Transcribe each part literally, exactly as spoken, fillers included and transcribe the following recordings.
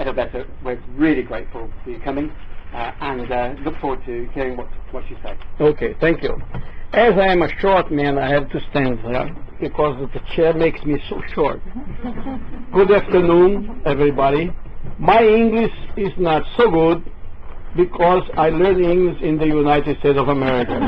Roberta, we're really grateful for you coming uh, and uh, look forward to hearing what, what you say. Okay, thank you. As I am a short man, I have to stand there because the chair makes me so short. Good afternoon, everybody. My English is not so good because I learned English in the United States of America.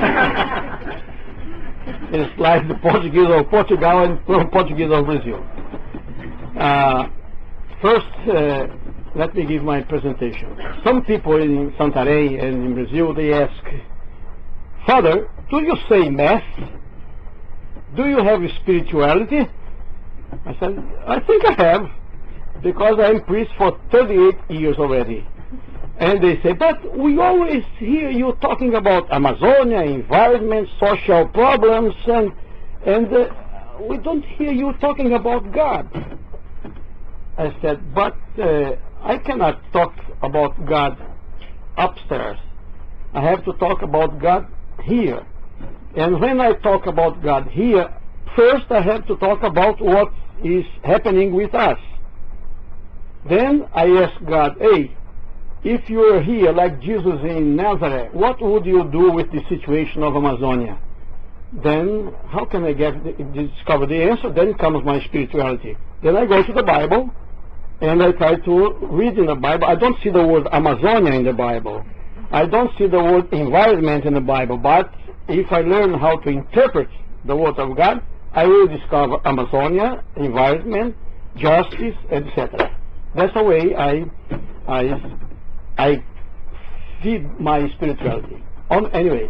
It's like the Portuguese of Portugal and Portuguese of Brazil. Uh, first, uh, let me give my presentation. Some people in Santarém and in Brazil, they ask, Father, do you say math? Do you have spirituality? I said, I think I have, because I'm priest for thirty-eight years already. And they say, but we always hear you talking about Amazonia, environment, social problems, and, and uh, we don't hear you talking about God. I said, but uh, I cannot talk about God upstairs. I have to talk about God here. And when I talk about God here, first I have to talk about what is happening with us. Then I ask God, hey, if you were here like Jesus in Nazareth, what would you do with the situation of Amazonia? Then how can I get the, discover the answer? Then comes my spirituality. Then I go to the Bible and I try to read in the Bible. I don't see the word Amazonia in the Bible. I don't see the word environment in the Bible. But if I learn how to interpret the word of God, I will discover Amazonia, environment, justice, et cetera. That's the way I I I feed my spirituality. On anyway.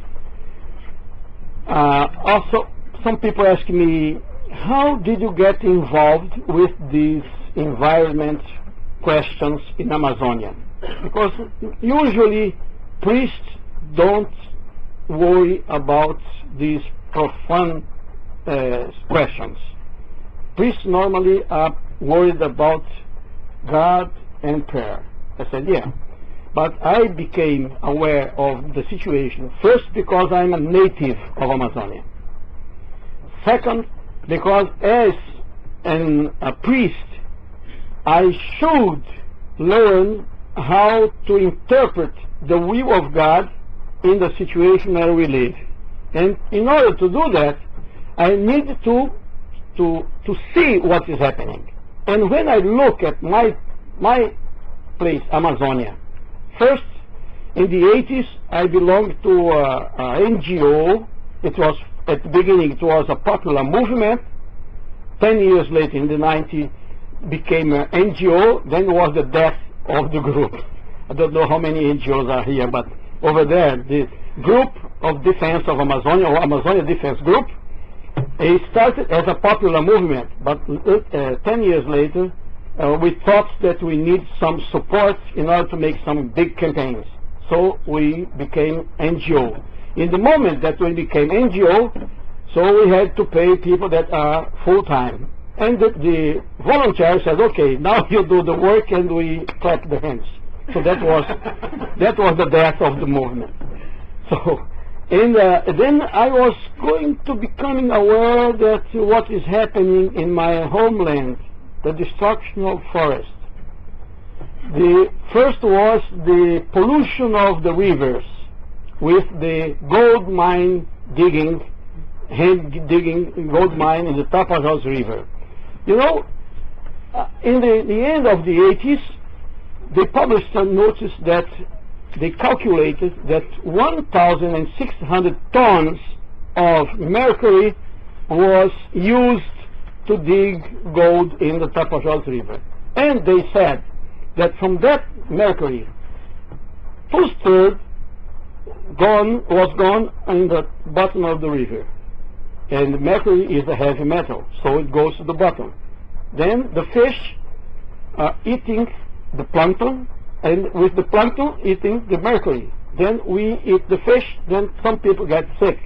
Uh, also, some people ask me, how did you get involved with these environment questions in Amazonia? Because usually priests don't worry about these profound uh, questions. Priests normally are worried about God and prayer. I said, yeah. But I became aware of the situation, first because I'm a native of Amazonia. Second, because as an, a priest, I should learn how to interpret the will of God in the situation where we live. And in order to do that, I need to, to, to see what is happening. And when I look at my, my place, Amazonia, first, in the eighties, I belonged to an N G O. It was, at the beginning, it was a popular movement. Ten years later, in the nineties, became an N G O. Then was the death of the group. I don't know how many N G Os are here, but over there, the Group of Defense of Amazonia, or Amazonia Defense Group, it started as a popular movement, but uh, ten years later, uh, we thought that we need some support in order to make some big campaigns. So we became N G O. In the moment that we became N G O, so we had to pay people that are full-time. And the, the volunteer said, okay, now you do the work and we clap the hands. So that was, that was the death of the movement. So, and uh, then I was going to becoming aware that what is happening in my homeland, the destruction of forests. The first was the pollution of the rivers with the gold mine digging, hand digging gold mine in the Tapajós River. You know, uh, in the, the end of the eighties, they published a notice that they calculated that one thousand six hundred tons of mercury was used to dig gold in the Tapajós River. And they said that from that mercury, two-thirds gone, was gone in the bottom of the river. And mercury is a heavy metal, so it goes to the bottom. Then the fish are eating the plankton, and with the plankton eating the mercury. Then we eat the fish, then some people get sick.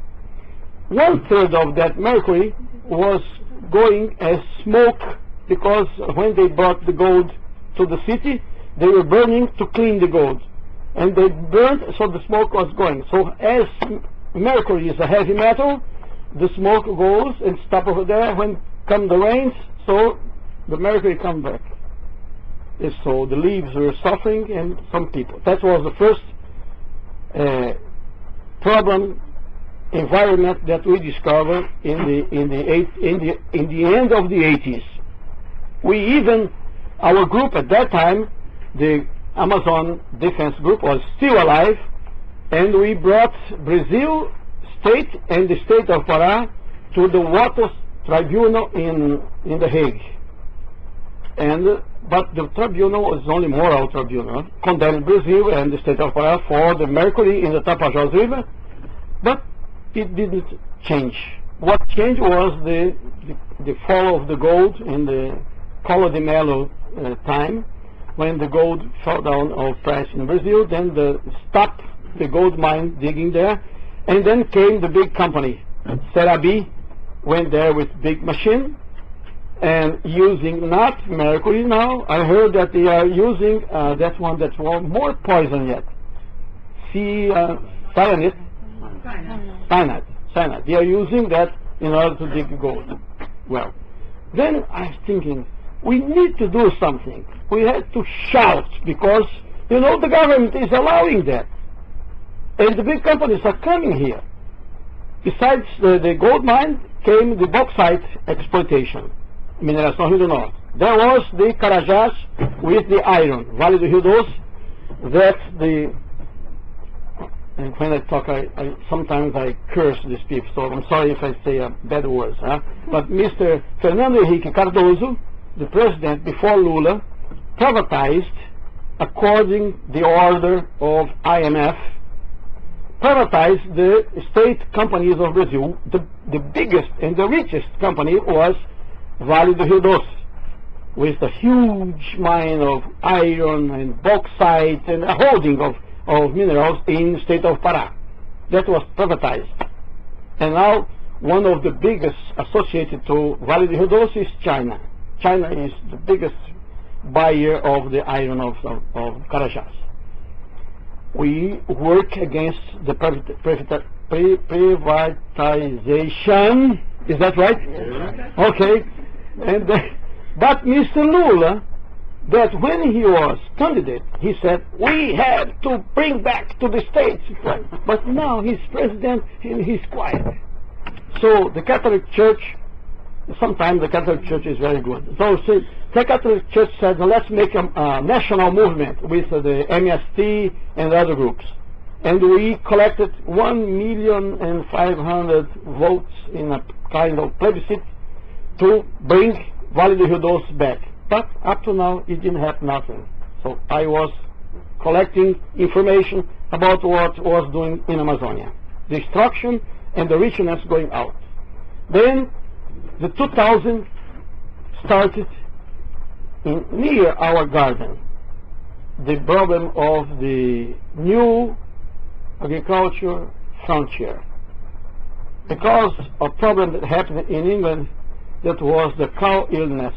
One third of that mercury was going as smoke, because when they brought the gold to the city, they were burning to clean the gold. And they burned, so the smoke was going. So as mercury is a heavy metal, the smoke goes and stops over there. When come the rains, so the mercury comes back. and so the leaves were suffering and some people. That was the first uh, problem environment that we discovered in the in the eight, in the in the end of the eighties. We even, our group at that time, the Amazon Defense Group, was still alive, and we brought Brazil state and the state of Pará to the Waters Tribunal in in The Hague. And uh, but the tribunal was only moral tribunal, condemned Brazil and the state of Pará for the mercury in the Tapajós River, but it didn't change. What changed was the the, the fall of the gold in the Collor de Mello uh, time, when the gold fell down of price in Brazil. Then the stopped the gold mine digging there, and then came the big company, Serabi, went there with big machine and using not mercury now. I heard that they are using uh, that one that's more poison yet. See, uh, cyanide. Cyanide. Cyanide. They are using that in order to dig gold. Well, then I was thinking, we need to do something. We had to shout because, you know, the government is allowing that. And the big companies are coming here. Besides the, the gold mine came the bauxite exploitation, Mineração Rio do Norte. There was the Carajás with the iron, Vale do Rio Doce, that the, and when I talk, I, I sometimes I curse these people, so I'm sorry if I say uh, bad words. Huh? But Mister Fernando Henrique Cardoso, the president before Lula, privatized, according the order of I M F, privatized the state companies of Brazil. The, the biggest and the richest company was Vale do Rio Doce, with a huge mine of iron and bauxite and a holding of, of minerals in the state of Pará. That was privatized. And now one of the biggest associated to Vale do Rio Doce is China. China is the biggest buyer of the iron of, of, of Carajás. We work against the privatization. Is that right? Yeah. Okay. And uh, but Mister Lula, that when he was candidate, he said we have to bring back to the states. But now he's president and he's quiet. So the Catholic Church, sometimes the Catholic Church is very good. So, so the Catholic Church said, let's make a uh, national movement with uh, the M S T and other groups. And we collected one million and five hundred votes in a kind of plebiscite to bring Vale do Rio Doce back. But up to now, it didn't have nothing. So I was collecting information about what was doing in Amazonia. Destruction and the richness going out. Then the two thousand started in, near our garden, the problem of the new agriculture frontier. Because a problem that happened in England, that was the cow illness.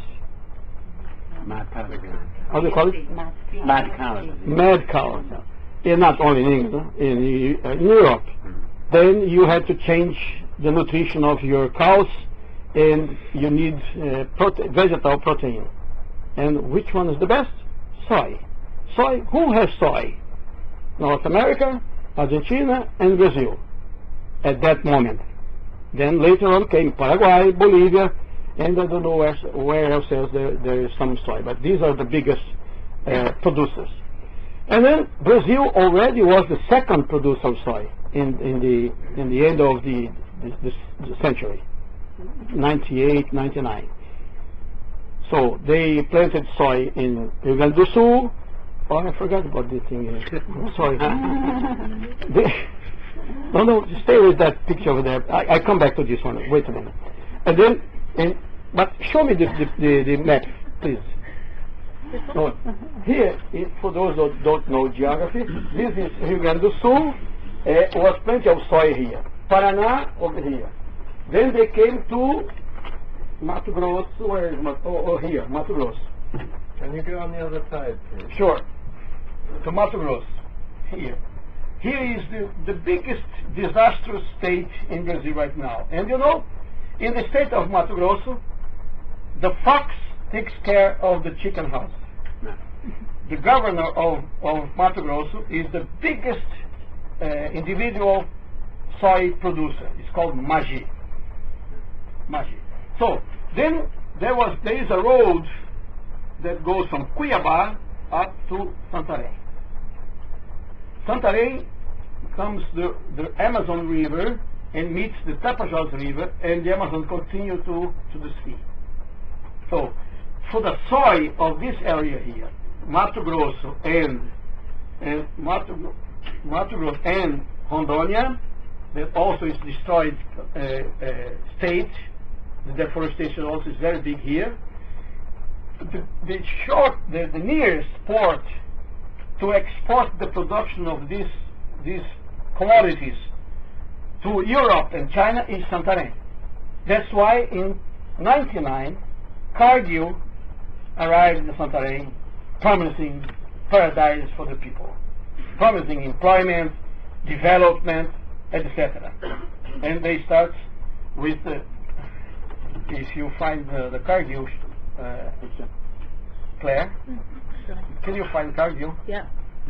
Mad cows. How do you call it? Mad cows. Mad cows. And not only in England, in, uh, in Europe. Mm-hmm. Then you had to change the nutrition of your cows, and you need uh, prote vegetable protein. And which one is the best? Soy. Soy. Who has soy? North America, Argentina, and Brazil at that moment. Then later on came Paraguay, Bolivia, and I don't know where, where else there, there is some soy, but these are the biggest uh, producers. And then Brazil already was the second producer of soy in, in, the, in the end of the, the, the century, ninety-eight, ninety-nine. So they planted soy in Rio Grande do Sul. Oh, I forgot about this thing. Sorry. they, no, no, stay with that picture over there. I, I come back to this one. Wait a minute. And then, and, but show me the, the, the, the map, please. So, here, for those who don't know geography, this is Rio Grande do Sul. Uh, was plenty of soy here. Paraná over here. Then they came to Mato Grosso. Where is Mato? Oh, oh, here, Mato Grosso. Can you go on the other side, please? Sure. To Mato Grosso. Here. Here is the, the biggest disastrous state in Brazil right now. And you know, in the state of Mato Grosso, the fox takes care of the chicken house. the governor of, of Mato Grosso, is the biggest uh, individual soy producer. It's called Magi. Magi. So then there was there is a road that goes from Cuiabá up to Santarém. Santarém comes the, the Amazon River and meets the Tapajós River, and the Amazon continues to, to the sea. So for the soy of this area here, Mato Grosso and, and Mato, Mato Grosso and Rondônia, that also is destroyed uh, uh, state. The deforestation also is very big here. The, the short, the, the nearest port to export the production of these these commodities to Europe and China is Santarém. That's why in ninety-nine, Cargill arrived in Santarém, promising paradise for the people, promising employment, development, et cetera. And they start with, the, if you find the, the Cargill, uh, Claire, can you find Cargill? Yeah.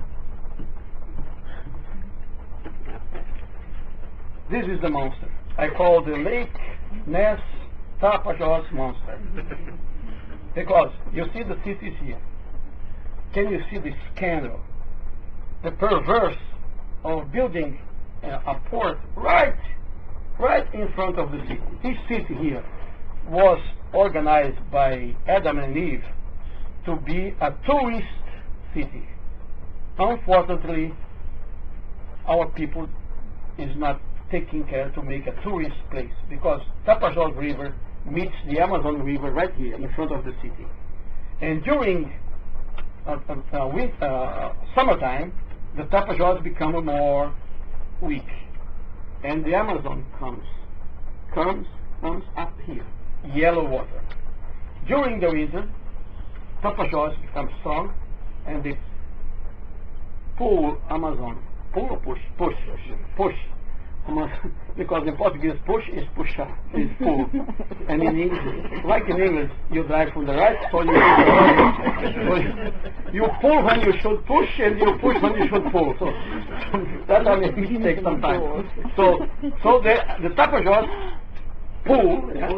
This is the monster. I call the Lake Ness Tapajós monster. Because you see the cities here. Can you see the scandal? The perverse of building uh, a port right, right in front of the city. This city here was organized by Adam and Eve to be a tourist city. Unfortunately, our people is not taking care to make a tourist place, because Tapajós River meets the Amazon River right here in front of the city. And during uh, uh, uh, with, uh, summertime, the Tapajós become more weak, and the Amazon comes, comes, comes up here, yellow water. During the winter, Tapajós becomes strong, and they pull Amazon, pull or push, push, push. Because in Portuguese, push is puxar, is pull. And in English, like in English, you drive from the right, so you pull, you pull when you should push, and you push when you should pull. So that's a mistake sometimes. So, so the the Tapajós pull, yeah,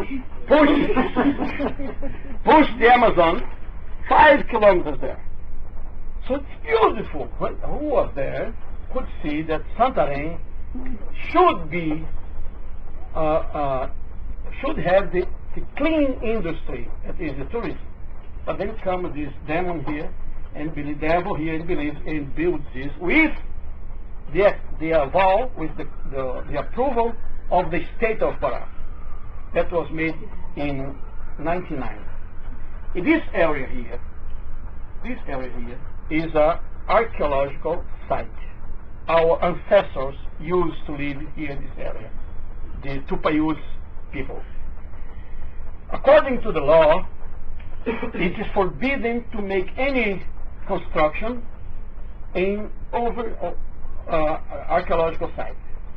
push, push the Amazon five kilometers there. So it's beautiful. When, who was there could see that Santarém should be uh, uh, should have the, the clean industry that is the tourism, but then comes this demon here and the devil here and believes and builds this with the the vow, with the, the the approval of the state of Pará that was made in ninety-nine. In this area here, this area here is an archaeological site. Our ancestors used to live here in this area, the Tupayus people. According to the law, it is forbidden to make any construction in over uh, archaeological site.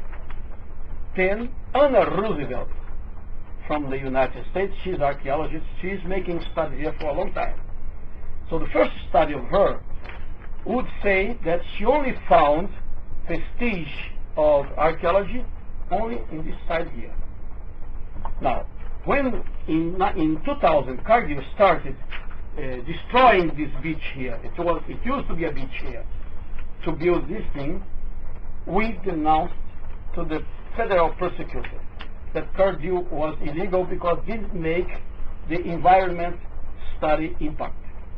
Then Anna Roosevelt from the United States, she's an archaeologist, she's making studies here for a long time. So the first study of her would say that she only found vestige of archaeology only in this side here. Now, when in, in two thousand Cargill started uh, destroying this beach here, it was it used to be a beach here, to build this thing, we denounced to the federal prosecutor that Cargill was illegal because it didn't make the environment study impact.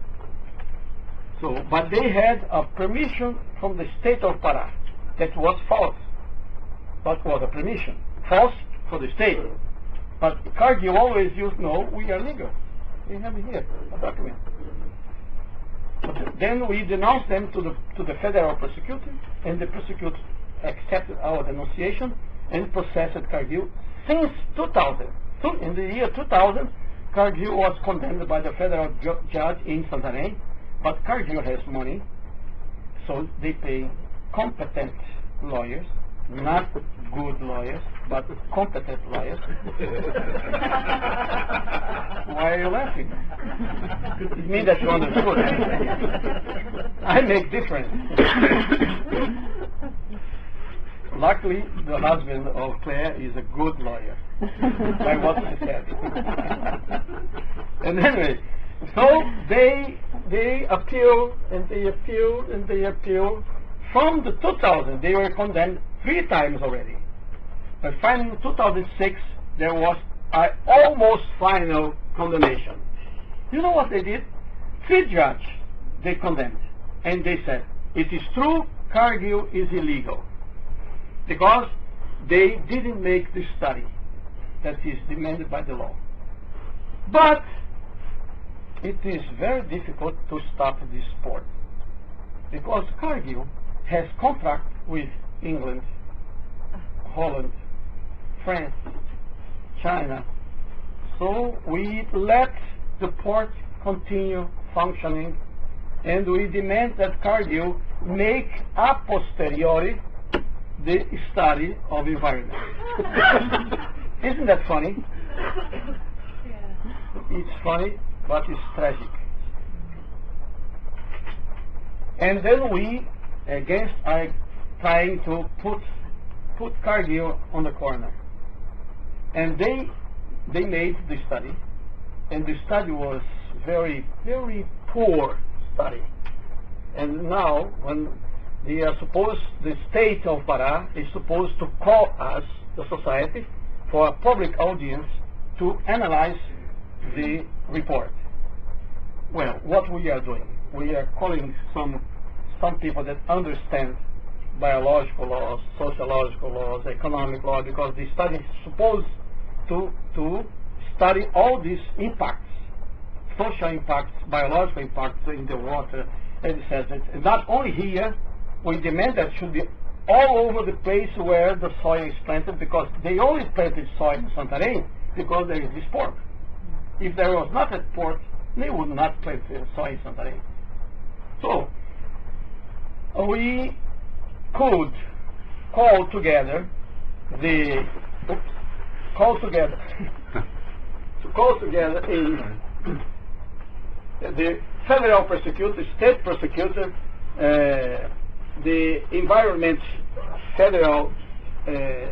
So, but they had a permission from the state of Pará that was false. What was a permission? False for the state. But Cargill always used, no, we are legal. We have it here, a document. But then we denounced them to the to the federal prosecutor, and the prosecutor accepted our denunciation and processed Cargill since two thousand. So in the year two thousand, Cargill was condemned by the federal ju judge in Santarém, but Cargill has money, so they pay competent lawyers, not good lawyers, but competent lawyers. Why are you laughing? It means that you understood. I make difference. Luckily, the husband of Claire is a good lawyer. By what I said. And anyway, so they they appeal and they appeal and they appeal. From the two thousand, they were condemned three times already. But finally, in two thousand six, there was an almost final condemnation. You know what they did? Three judges they condemned, and they said it is true, Cargill is illegal because they didn't make the study that is demanded by the law. But it is very difficult to stop this sport because Cargill has contract with England, Holland, France, China. So we let the port continue functioning, and we demand that Cargill make a posteriori the study of environment. Isn't that funny? It's funny, but it's tragic. And then we, against I trying to put put Cargill on the corner. And they they made the study, and the study was very, very poor study. And now, when they are supposed, the state of Pará is supposed to call us, the society, for a public audience to analyze the report. Well, what we are doing, we are calling some some people that understand biological laws, sociological laws, economic law, because the study is supposed to to study all these impacts, social impacts, biological impacts in the water, and et cetera. And not only here, we demand that should be all over the place where the soil is planted, because they only planted soil in Santarém because there is this port. If there was not a port, they would not plant soil in Santarém. So we could call together the oops, call together to call together a the federal prosecutor, state prosecutor, uh, the environment federal uh,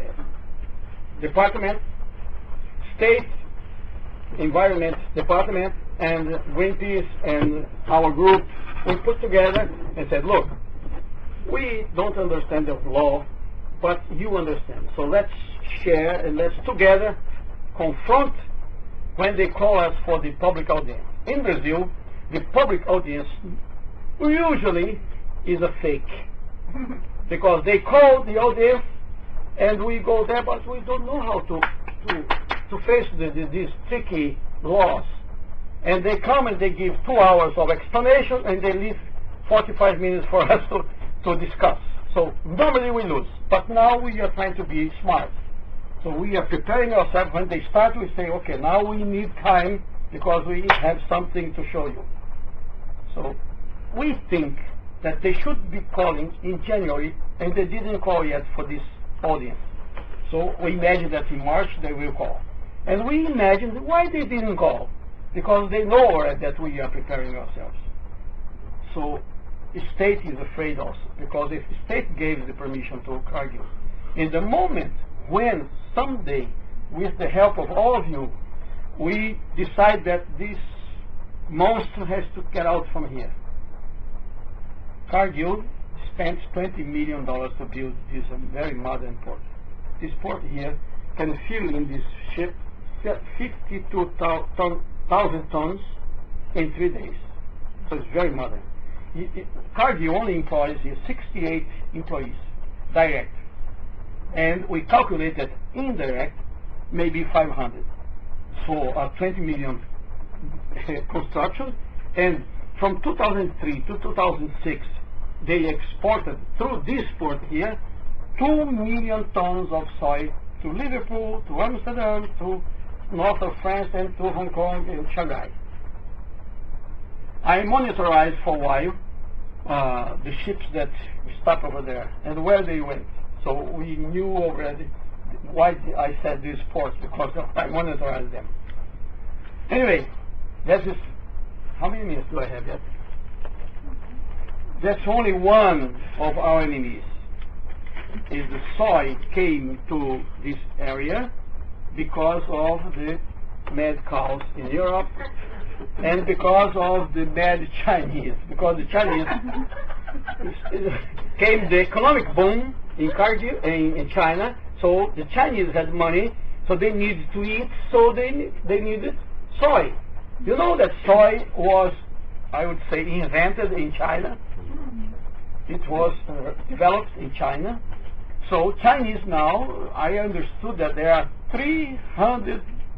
department, state environment department, and Greenpeace and our group. We put together and said, look, we don't understand the law, but you understand. So let's share and let's together confront when they call us for the public audience. In Brazil, the public audience usually is a fake. Because they call the audience and we go there, but we don't know how to to, to face the, the, these tricky laws. And they come and they give two hours of explanation and they leave forty-five minutes for us to, to discuss. So normally we lose, but now we are trying to be smart. So we are preparing ourselves. When they start, we say, okay, now we need time because we have something to show you. So we think that they should be calling in January, and they didn't call yet for this audience. So we imagine that in March they will call. And we imagine why they didn't call, because they know already that we are preparing ourselves. So the state is afraid also, because if the state gave the permission to Cargill, in the moment when someday, with the help of all of you, we decide that this monster has to get out from here, Cargill spent twenty million dollars to build this um, very modern port. This port here can fill in this ship fifty-two thousand tons in three days. So it's very modern. It, it, Cargill only employs here sixty-eight employees, direct. And we calculate that indirect, maybe five hundred. So a twenty million construction. And from two thousand three to two thousand six, they exported through this port here two million tons of soy to Liverpool, to Amsterdam, to north of France, and to Hong Kong and Shanghai. I monitored for a while uh, the ships that stopped over there and where they went. So we knew already why I said these ports, because I monitored them. Anyway, this is, how many minutes do I have yet? that's only one of our enemies. Is the soy came to this area because of the mad cows in Europe and because of the bad Chinese. Because the Chinese came the economic boom in Cargill in, in China, so the Chinese had money, so they needed to eat, so they they needed soy. You know that soy was, I would say, invented in China. It was uh, developed in China. So Chinese now, I understood that there are three hundred,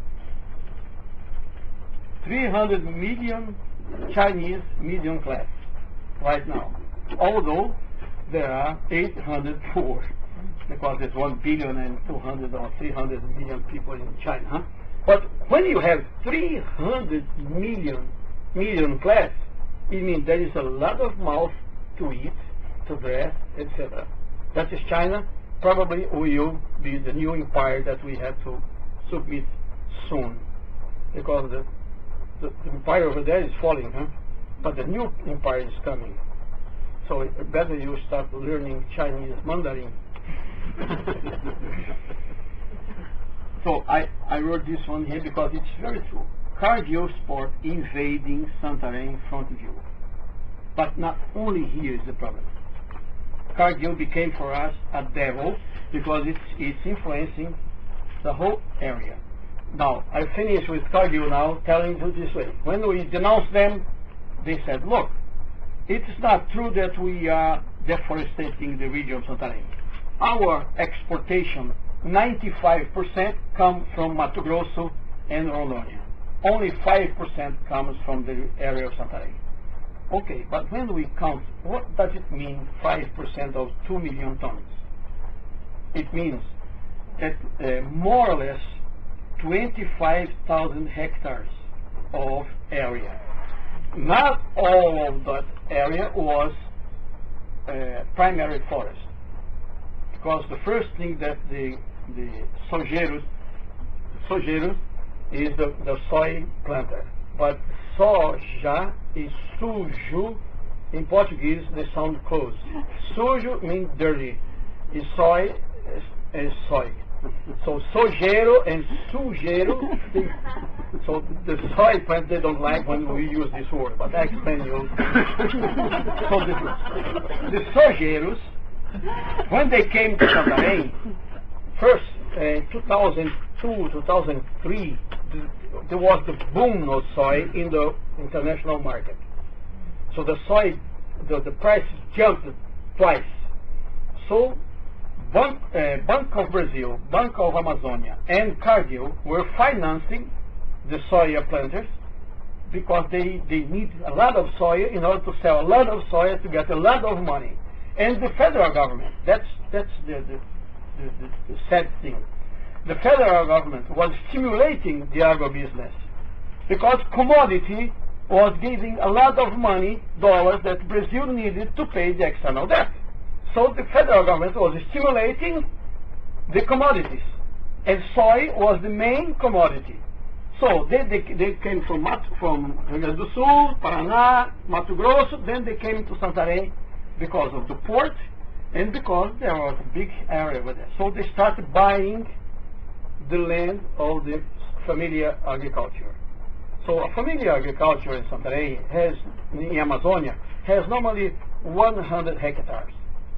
three hundred million Chinese medium class right now. Although there are eight hundred poor, because there's one billion and two hundred or three hundred million people in China. Huh? But when you have three hundred million medium class, it means there is a lot of mouth to eat, to dress, et cetera. That is China. Probably will be the new empire that we have to submit soon, because the, the, the empire over there is falling, huh? But the new empire is coming. So it better you start learning Chinese Mandarin. So I, I wrote this one here because it's very true. Cargill Sport invading Santarém front view. But not only here is the problem. Cargill became for us a devil because it's, it's influencing the whole area. Now, I finish with Cargill now, telling you this way. When we denounced them, they said, look, it's not true that we are deforesting the region of Santarém. Our exportation, ninety-five percent come from Mato Grosso and Rondônia. Only five percent comes from the area of Santarém. Okay, but when we count, what does it mean, five percent of two million tons? It means that uh, more or less twenty-five thousand hectares of area. Not all of that area was uh, primary forest. Because the first thing that the, the sojeiros, sojeiros is the, the soy planter. But soja is sujo. In Portuguese, they sound close. Sujo means dirty. Is soy is, is soy. So sojeiro and sujeiro. They, so the soy plant they don't like when we use this word, but I explain you. So the, the sojeiros, when they came to Santarém, first in uh, two thousand two, two thousand three, there was the boom of soy in the international market. So the soy, the, the price jumped twice. So Bank, uh, Banco of Brazil, Banco of Amazonia, and Cargill were financing the soya planters because they, they need a lot of soya in order to sell a lot of soya to get a lot of money. And the federal government, that's, that's the, the, the, the, the sad thing. The federal government was stimulating the agribusiness because commodity was giving a lot of money, dollars, that Brazil needed to pay the external debt. So the federal government was stimulating the commodities, and soy was the main commodity. So they, they, they came from, Mat from Rio Grande do Sul, Paraná, Mato Grosso, then they came to Santarém because of the port and because there was a big area over there. So they started buying the land of the familiar agriculture. So a familiar agriculture in Santarém has, in Amazonia, has normally one hundred hectares.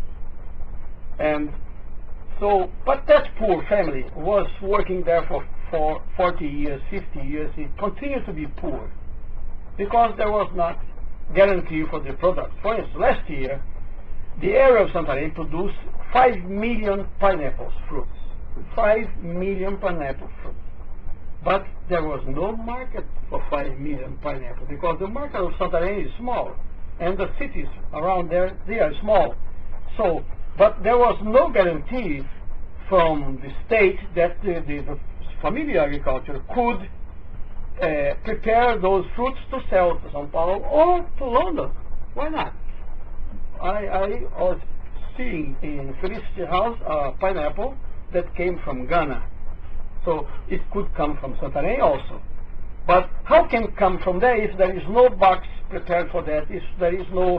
And so, but that poor family was working there for, for forty years, fifty years. It continued to be poor because there was not guarantee for the product. For instance, last year, the area of Santarém produced five million pineapples fruits. five million pineapple fruits. But there was no market for five million pineapples because the market of Santarém is small and the cities around there, they are small. So, but there was no guarantee from the state that the, the, the familiar agriculture could uh, prepare those fruits to sell to São Paulo or to London. Why not? I, I was seeing in Felicity House a pineapple that came from Ghana. So it could come from Santarém also. But how can it come from there if there is no box prepared for that, if there is no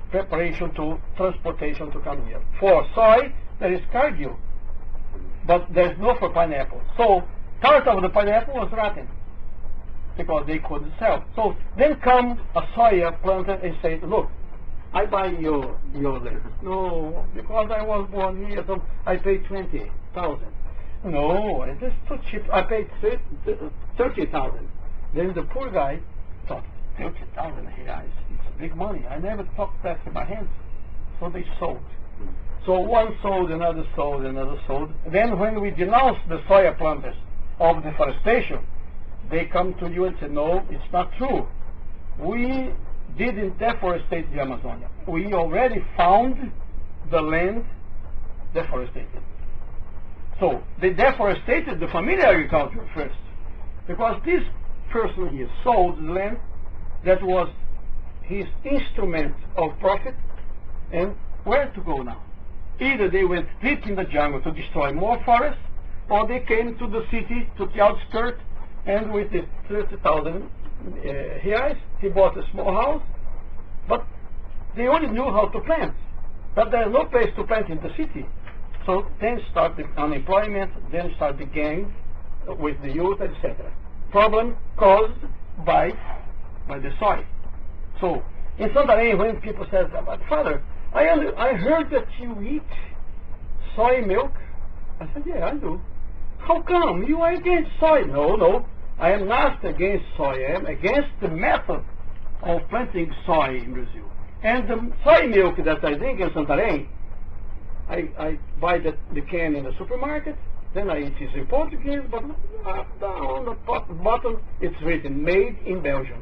preparation to transportation to come here. For soy, there is Cargill, but there's no for pineapple. So part of the pineapple was rotten because they couldn't sell. So then come a soya planter and say, look, I buy your your land. No, because I was born here, so I paid twenty thousand. No, it is too cheap. I paid thirty thousand. Then the poor guy thought, thirty thousand reais, it's big money. I never took that in my hands. So they sold. So one sold, another sold, another sold. Then when we denounce the soya planters of deforestation, they come to you and say, no, it's not true. We didn't deforestate the Amazonia. We already found the land deforested. So they deforested the familiar agriculture first, because this person here sold the land that was his instrument of profit. And where to go now? Either they went deep in the jungle to destroy more forests, or they came to the city, to the outskirts, and with the thirty thousand uh, reais, he bought a small house, but they only knew how to plant. But there's no place to plant in the city. So then start the unemployment, then start the gang with the youth, et cetera. Problem caused by by the soy. So in Santarém, when people say, but Father, I, I heard that you eat soy milk. I said, yeah, I do. How come? You are against soy? No, no. I am not against soy. I am against the method of planting soy in Brazil. And the soy milk that I drink in Santarém, I, I buy the, the can in the supermarket, then I eat it in Portuguese, but up, down on the bottom it's written, made in Belgium.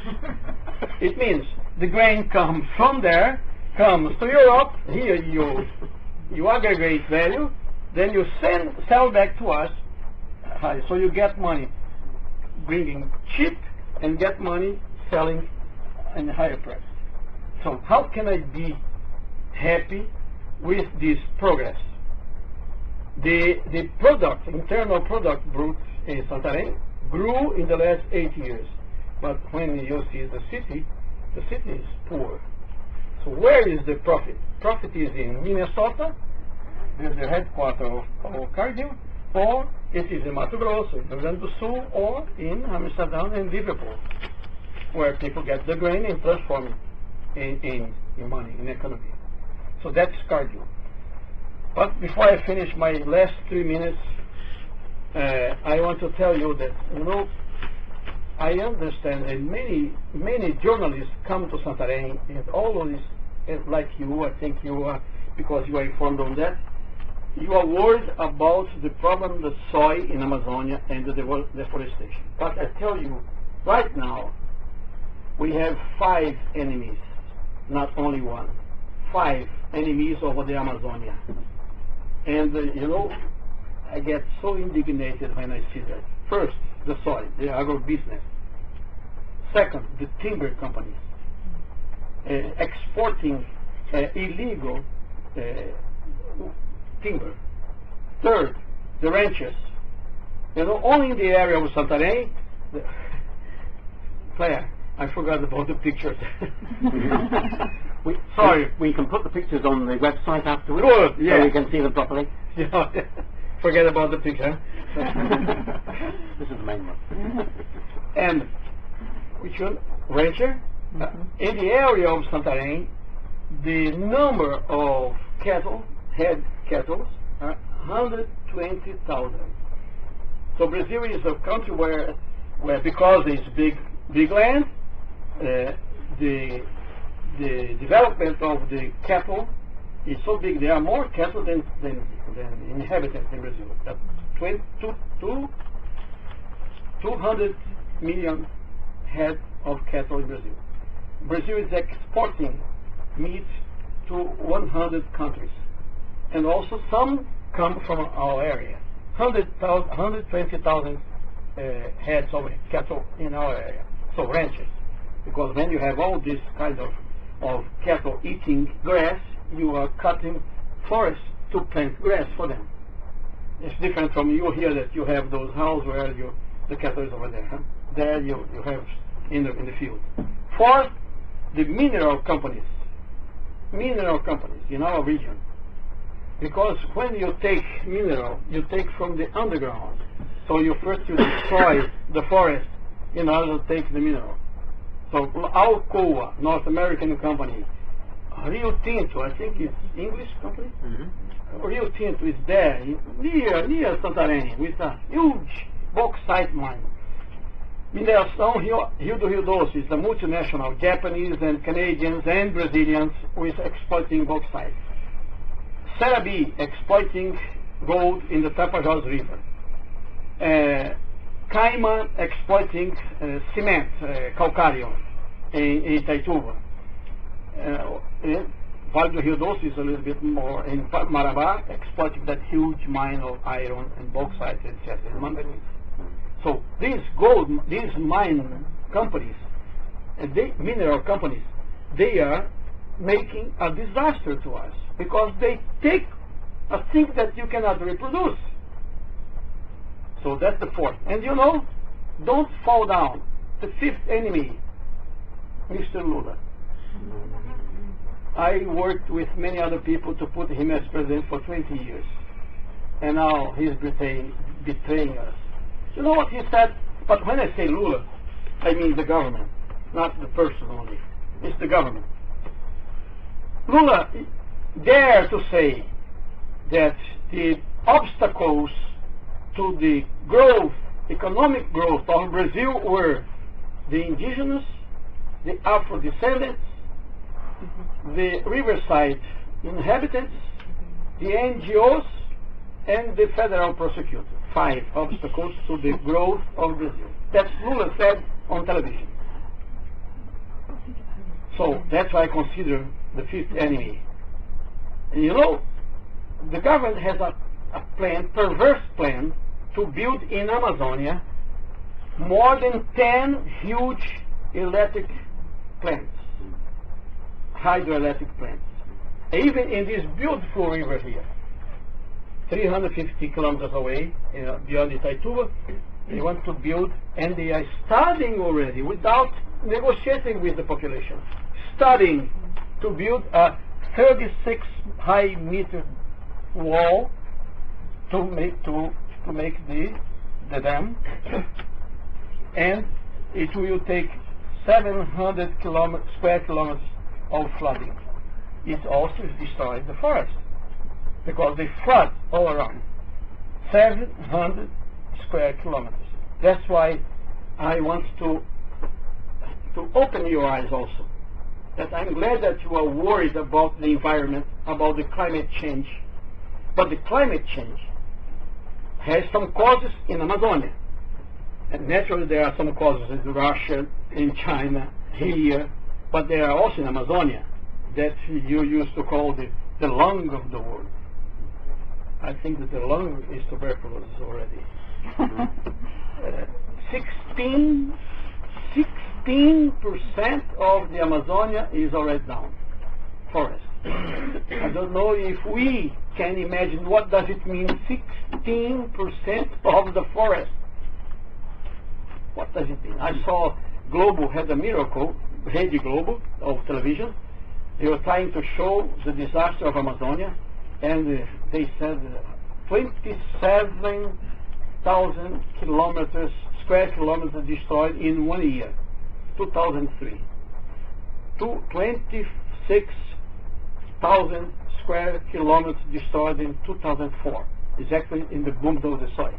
It means the grain comes from there, comes to Europe, here you, you aggregate value, then you send, sell back to us, uh, so you get money bringing cheap and get money selling in a higher price. So how can I be happy with this progress? The, the product, internal product brute in Santarém grew in the last eight years. But when you see the city, the city is poor. So where is the profit? Profit is in Minnesota, the, the headquarters of, of Cargill, or it is in Mato Grosso, in Rio Grande do Sul, or in Amsterdam and Liverpool, where people get the grain and transform it in, in, in money, in economy. So that's Cargill. But before I finish my last three minutes, uh, I want to tell you that, you know, I understand that many, many journalists come to Santarém, and all of this, like you, I think you are, because you are informed on that, you are worried about the problem, the soy in Amazonia and the deforestation. But I tell you, right now, we have five enemies, not only one. Five enemies over the Amazonia. And, uh, you know, I get so indignated when I see that. First, the soy, the agro-business. Second, the timber companies. Uh, exporting uh, illegal uh, timber. Third, the ranchers. You know, only in the area of Santarém, the Claire, I forgot about the pictures. we, sorry, we can put the pictures on the website afterwards, Good, yeah. so you can see them properly. Yeah, forget about the picture. This is the main one. And which one? Rancher. Mm-hmm. uh, in the area of Santarém, the number of cattle, head cattle, are one hundred twenty thousand. So Brazil is a country where, where because it's big, big land, uh, the the development of the cattle is so big. There are more cattle than than, than inhabitants in Brazil. Uh, two hundred million head of cattle in Brazil. Brazil is exporting meat to one hundred countries, and also some come from our area. one hundred twenty thousand uh, heads of cattle in our area. So ranches, because when you have all this kind of of cattle eating grass, you are cutting forests to plant grass for them. It's different from you here that you have those houses where you, the cattle is over there. Huh? There you, you have in the, in the field. For the mineral companies, mineral companies in our region. Because when you take mineral, you take from the underground. So you first you destroy the forest in order to take the mineral. So Alcoa, North American company, Rio Tinto, I think it's English company. Mm-hmm. Rio Tinto is there near near Santarém with a huge bauxite mine. Mineração Rio, Rio do Rio Doce is a multinational, Japanese and Canadians and Brazilians with exploiting bauxite. Serabi exploiting gold in the Tapajós River. Uh, Caima exploiting uh, cement, uh, calcário, in, in Itaituba. Uh, Vale do Rio Doce is a little bit more in Marabá, exploiting that huge mine of iron and bauxite, et cetera. Manganese. So these gold, these mine companies, and they, mineral companies, they are making a disaster to us because they take a thing that you cannot reproduce. So that's the fourth. And you know, don't fall down. The fifth enemy, Mister Lula. I worked with many other people to put him as president for twenty years. And now he's betraying, betraying us. You know what he said? But when I say Lula, I mean the government, not the person only. It's the government. Lula dared to say that the obstacles to the growth, economic growth of Brazil were the indigenous, the Afro-descendants, the riverside inhabitants, the N G Os, and the federal prosecutor. Five obstacles to the growth of Brazil. That's Lula said on television. So that's why I consider the fifth enemy. And you know, the government has a, a plan, perverse plan, to build in Amazonia more than ten huge electric plants, hydroelectric plants. Even in this beautiful river here, three hundred fifty kilometers away, you know, beyond Itaituba, they want to build, and they are starting already without negotiating with the population, starting to build a thirty-six high meter wall to make to to make the the dam, and it will take seven hundred kilometers, square kilometers of flooding. It also destroys the forest because they flood all around. seven hundred square kilometers. That's why I want to to open your eyes also. That I'm glad that you are worried about the environment, about the climate change. But the climate change has some causes in Amazonia. And naturally there are some causes in Russia, in China, here, but there are also in Amazonia that you used to call the, the lung of the world. I think that the lung is tuberculosis already. uh, sixteen, sixteen percent of the Amazonia is already down, forest. I don't know if we can imagine what does it mean, sixteen percent of the forest. What does it mean? I saw Globo had a miracle, Rede Globo of television. They were trying to show the disaster of Amazonia, and uh, they said uh, twenty-seven thousand kilometers, square kilometers destroyed in one year, two thousand three. To twenty-six thousand square kilometers destroyed in two thousand four, exactly in the boom of the soil.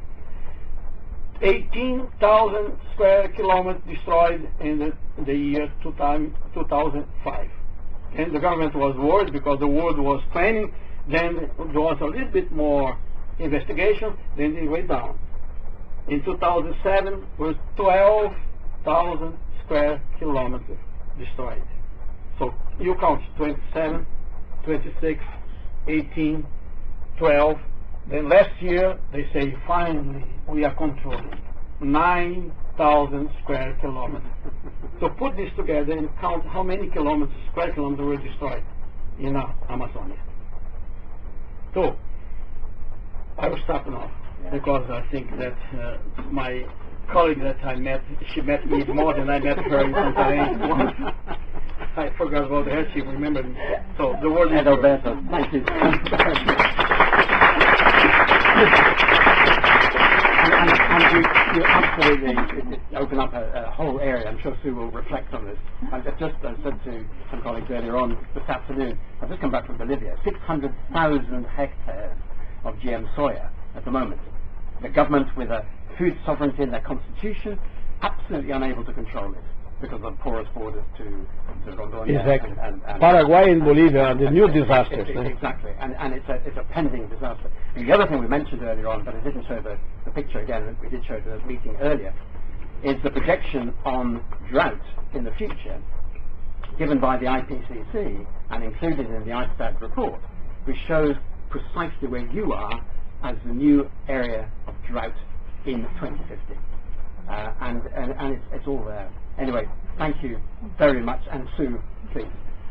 eighteen thousand square kilometers destroyed in the, in the year two thousand five. And the government was worried because the world was planning. Then there was a little bit more investigation, then it went down. In two thousand seven, was twelve thousand square kilometers destroyed. So you count twenty-seven, twenty-six, eighteen, twelve. Then last year, they say, finally, we are controlling nine thousand square kilometers. So put this together and count how many kilometers, square kilometers were destroyed in uh, Amazonia. So, I will stop now, because I think that uh, my colleague that I met, she met me more than I met her in Santarém once. I forgot about her. She remembered. So the word is yours. Adalberto, thank you. and, and, and you, you absolutely it, it open up a, a whole area. I'm sure Sue will reflect on this. I just, just uh, said to some colleagues earlier on this afternoon, I've just come back from Bolivia, six hundred thousand hectares of G M soya at the moment. The government, with a food sovereignty in their constitution, absolutely unable to control it because of porous borders to, to Rondônia. Exactly. And, and, and Paraguay and Bolivia are the new disasters. It, it, exactly, and, and it's, a, it's a pending disaster. And the other thing we mentioned earlier on, but I didn't show the, the picture again, we did show it at the meeting earlier, is the projection on drought in the future given by the I P C C and included in the ISTAD report, which shows precisely where you are as the new area of drought in twenty fifty. Uh, and and, and it's, it's all there. Anyway, thank you very much. And Sue, please.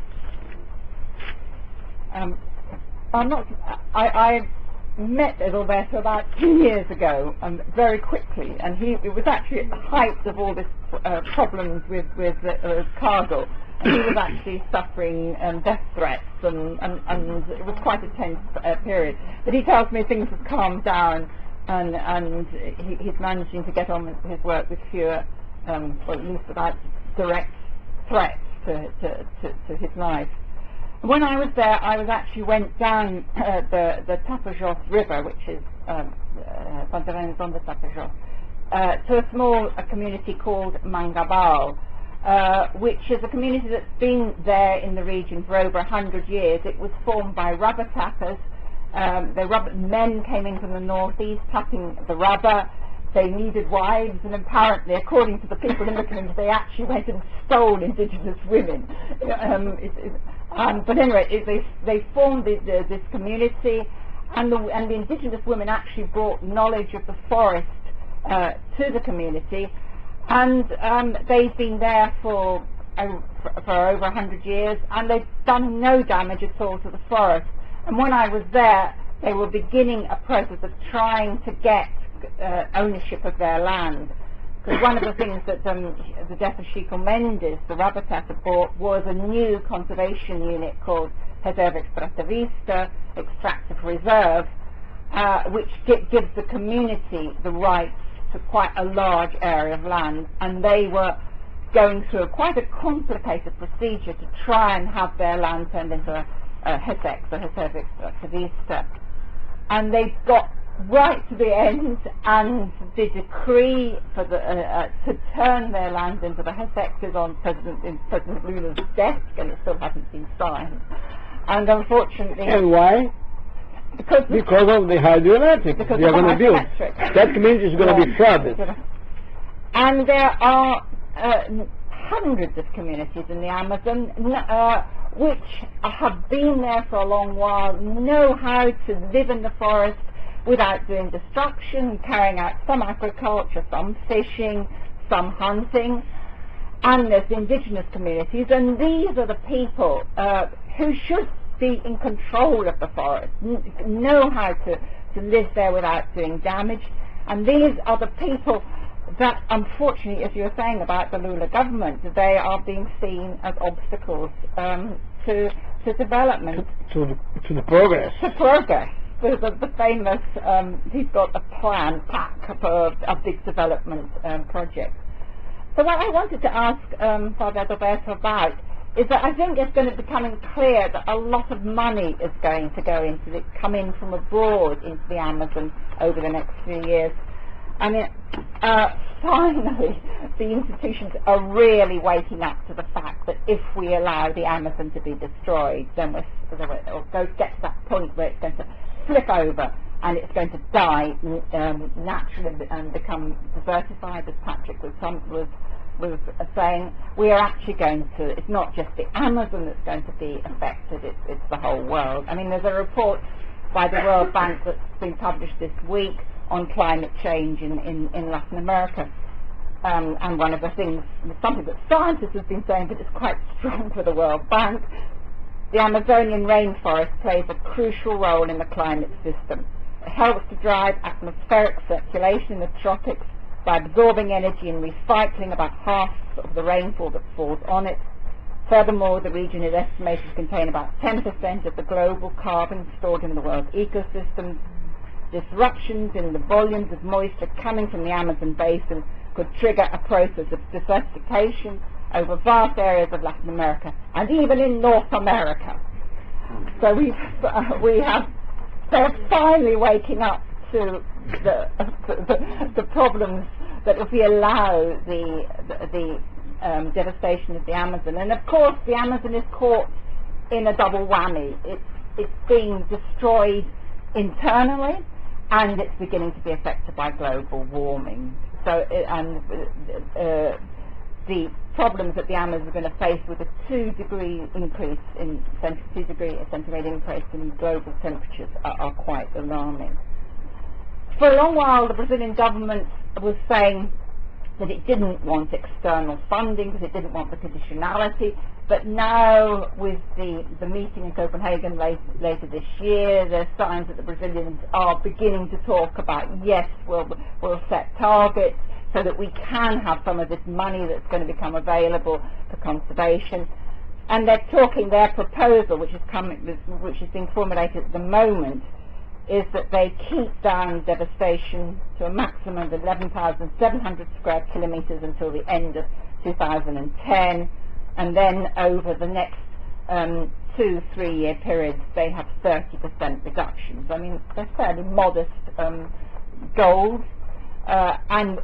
Um, I'm not. I, I met Adalberto about two years ago, um, very quickly, and he it was actually at the height of all this uh, problems with with uh, cargo. And he was actually suffering um, death threats, and, and and it was quite a tense uh, period. But he tells me things have calmed down, and and he, he's managing to get on with his work with fewer, um, or at least without direct threats to to, to, to his life. When I was there, I was actually went down uh, the the Tapajós River, which is um, uh, Pontevene's on the Tapajós, uh, to a small a community called Mangabal, uh, which is a community that's been there in the region for over a hundred years. It was formed by rubber tappers. Um, the rubber men came in from the northeast tapping the rubber. They needed wives, and apparently, according to the people in the community, they actually went and stole indigenous women. Um, it, it, um, but anyway, it, they they formed the, the, this community, and the and the indigenous women actually brought knowledge of the forest uh, to the community, and um, they've been there for uh, for, for over a hundred years, and they've done no damage at all to the forest. And when I was there, they were beginning a process of trying to get Uh, ownership of their land, because one of the things that um, the death of Chico Mendes, the Rabatatta, bought was a new conservation unit called Reserva Extractivista, Extractive Reserve, uh, which gives the community the rights to quite a large area of land, and they were going through quite a complicated procedure to try and have their land turned into a, a HESEX, a Reserva Extractivista, and they got right to the end, and the decree for the uh, uh, to turn their land into the HESEX is on President in President Lula's desk, and it still hasn't been signed. And unfortunately, And why? Because Because of the hydroelectric because they are of the going to build. hydroelectric. That means it's going to Yeah. be flooded. And there are uh, hundreds of communities in the Amazon uh, which have been there for a long while, know how to live in the forest without doing destruction, carrying out some agriculture, some fishing, some hunting. And there's the indigenous communities, and these are the people uh, who should be in control of the forest, know how to, to live there without doing damage. And these are the people that, unfortunately, as you were saying about the Lula government, they are being seen as obstacles um, to, to development. To the, to the progress. To progress. The, the, the famous, um, he's got a plan, pack for a big development um, project. So what I wanted to ask um, Father Adalberto about is that I think it's going to be becoming clear that a lot of money is going to go into it, come in from abroad into the Amazon over the next few years. I mean, uh, finally, the institutions are really waking up to the fact that if we allow the Amazon to be destroyed, then we're, it'll go get to that point where it's going to flip over and it's going to die um, naturally and become desertified, as Patrick was, some, was, was uh, saying. We are actually going to, it's not just the Amazon that's going to be affected, it's, it's the whole world. I mean, there's a report by the World Bank that's been published this week on climate change in, in, in Latin America. Um, and one of the things, something that scientists have been saying, but it's quite strong for the World Bank, the Amazonian rainforest plays a crucial role in the climate system. It helps to drive atmospheric circulation in the tropics by absorbing energy and recycling about half of the rainfall that falls on it. Furthermore, the region is estimated to contain about ten percent of the global carbon stored in the world's ecosystems. Disruptions in the volumes of moisture coming from the Amazon basin could trigger a process of desertification over vast areas of Latin America and even in North America. So we uh, we have they're finally waking up to the the, the problems that if we allow the the, the um, devastation of the Amazon. And of course, the Amazon is caught in a double whammy. It's it's being destroyed internally, and it's beginning to be affected by global warming. So, it, and uh, the problems that the Amazon is going to face with a two-degree increase in two degree centigrade increase in global temperatures are, are quite alarming. For a long while, the Brazilian government was saying that it didn't want external funding because it didn't want the conditionality. But now, with the, the meeting in Copenhagen late, later this year, there's signs that the Brazilians are beginning to talk about, yes, we'll, we'll set targets so that we can have some of this money that's going to become available for conservation. And they're talking, their proposal, which is, coming, which is being formulated at the moment, is that they keep down devastation to a maximum of eleven thousand seven hundred square kilometers until the end of two thousand ten, and then over the next um, two, three-year periods, they have thirty percent reductions. I mean, they're fairly modest um, goals, uh, and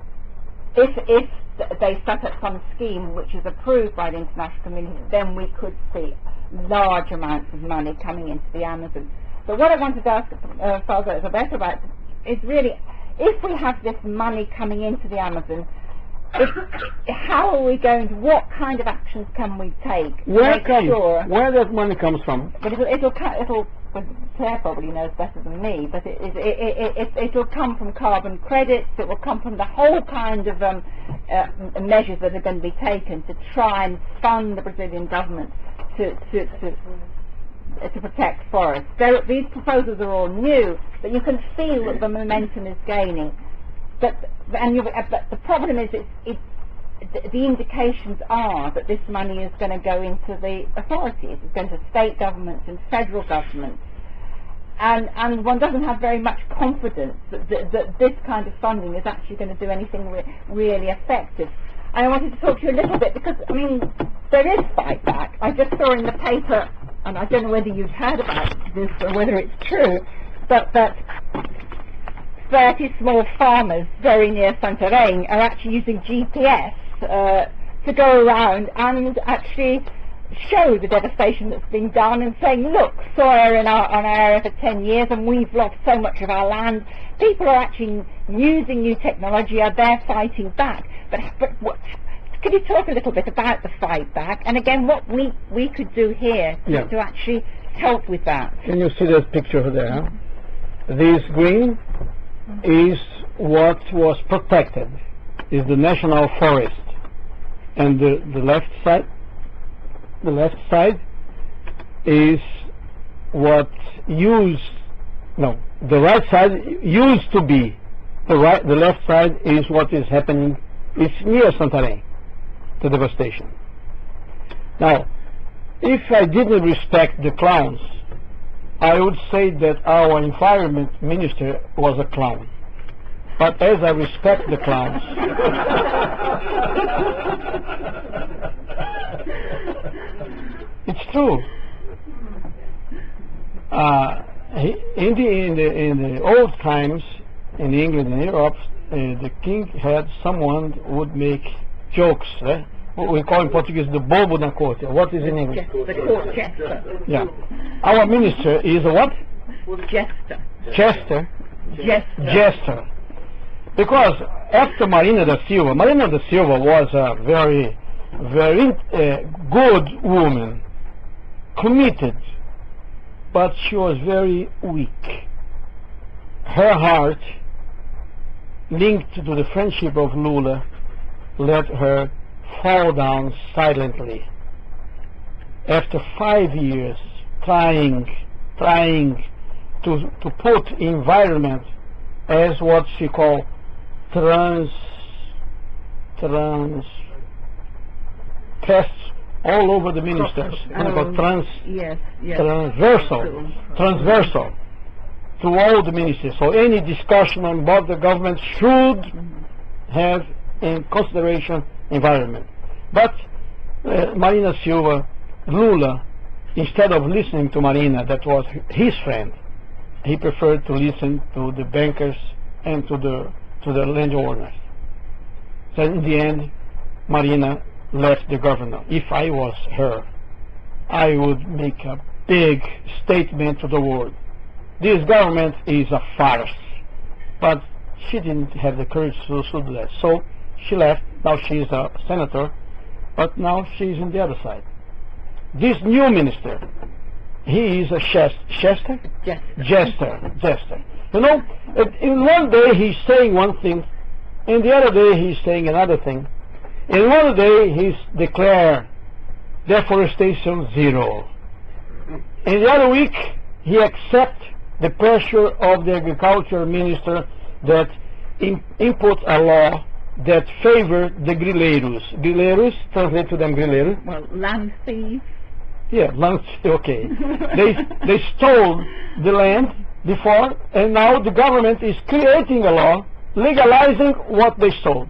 if, if they set up some scheme which is approved by the international community, then we could see large amounts of money coming into the Amazon. But what I wanted to ask uh, Father Roberto about is really, if we have this money coming into the Amazon, if, how are we going to, what kind of actions can we take to Where make comes, sure... where that money comes from? But it'll, it'll, it'll well, Claire probably knows better than me, but it, it, it, it, it, it'll come from carbon credits, it will come from the whole kind of um, uh, measures that are going to be taken to try and fund the Brazilian government to, to, to to protect forests. So these proposals are all new, but you can feel that the momentum is gaining. But and you, but the problem is, it's, it's, the indications are that this money is going to go into the authorities. It's going to state governments and federal governments, and and one doesn't have very much confidence that, that, that this kind of funding is actually going to do anything re really effective. And I wanted to talk to you a little bit because, I mean, there is fight back. I just saw in the paper, and I don't know whether you've heard about this or whether it's true, but that thirty small farmers very near Santarém are actually using G P S uh, to go around and actually show the devastation that's been done and saying, look, soya in our, on our area for ten years and we've lost so much of our land. People are actually using new technology, are there fighting back. But, but what, could you talk a little bit about the fight back, and again what we, we could do here to, Yeah. to actually help with that? Can you see that picture there? Huh? This green is what was protected, is the national forest, and the, the left side, the left side is what used, no, the right side used to be, the right, the left side is what is happening. It's near Santarém, the devastation. Now, if I didn't respect the clowns, I would say that our environment minister was a clown. But as I respect the clowns, it's true. Uh, in the in the in the old times, in England and Europe, uh, the king had someone who would make jokes. Eh? What we call in Portuguese the bobo da corte. What is in English? The court jester. Yeah. Our minister is a what? Jester. Jester. Jester. Jester. Because after Marina da Silva, Marina da Silva was a very, very uh, good woman, committed, but she was very weak. Her heart, linked to the friendship of Lula, let her fall down silently. After five years trying, trying to, to put environment as what she called trans, trans, pest all over the ministers, and called trans, Yes, yes. transversal, transversal to all the ministers. So any discussion on what the government should have in consideration environment. But uh, Marina Silva, Lula, instead of listening to Marina, that was his friend, he preferred to listen to the bankers and to the to the landowners. So in the end, Marina left the governor. If I was her, I would make a big statement to the world. This government is a farce. But she didn't have the courage to, to do that. So she left. Now she is a senator, but now she's on the other side. This new minister, he is a chest, Chester? Yes. Jester, Jester. You know, in one day he's saying one thing, in the other day he's saying another thing. In one day he's declare deforestation zero. In the other week he accept the pressure of the agriculture minister that in, input a law that favor the grileiros. Grileiros, translate to them grileiros. Well, land thieves. Yeah, land, okay. they they stole the land before, and now the government is creating a law legalizing what they stole.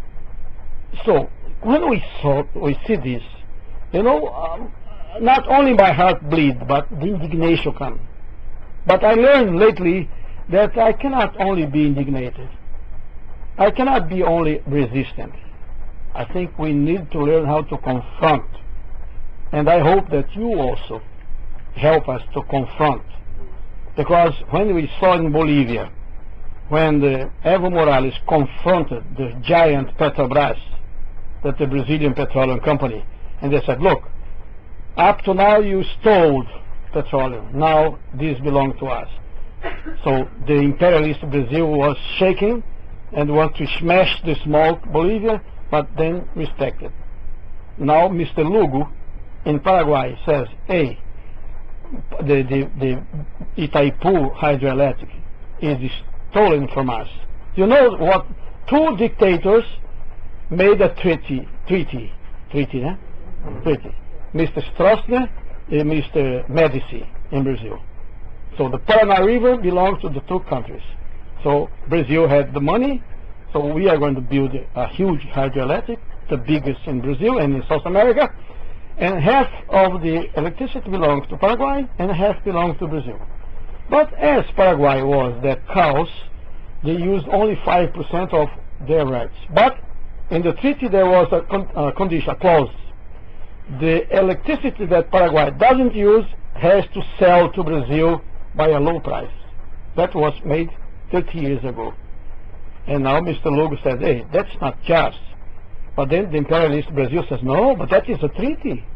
So when we saw we see this, you know, um, not only my heart bleeds, but the indignation comes. But I learned lately that I cannot only be indignated. I cannot be only resistant. I think we need to learn how to confront. And I hope that you also help us to confront. Because when we saw in Bolivia, when the Evo Morales confronted the giant Petrobras, that the Brazilian petroleum company, and they said, look, up to now you stole petroleum, now this belongs to us. So the imperialist Brazil was shaking and want to smash the small Bolivia, but then respected. Now Mister Lugo in Paraguay says, hey, the, the, the Itaipu hydroelectric is stolen from us. You know what? Two dictators made a treaty, treaty, treaty, eh? treaty. Mister Stroessner and Mister Medici in Brazil. So the Paraná River belongs to the two countries. So Brazil had the money, so we are going to build a huge hydroelectric, the biggest in Brazil and in South America, and half of the electricity belongs to Paraguay and half belongs to Brazil. But as Paraguay was that cows, they used only five percent of their rights. But in the treaty there was a con uh, condition, a clause. The electricity that Paraguay doesn't use has to sell to Brazil by a low price. That was made thirty years ago. And now Mister Lugo says, hey, that's not just. But then the imperialist Brazil says, no, but that is a treaty.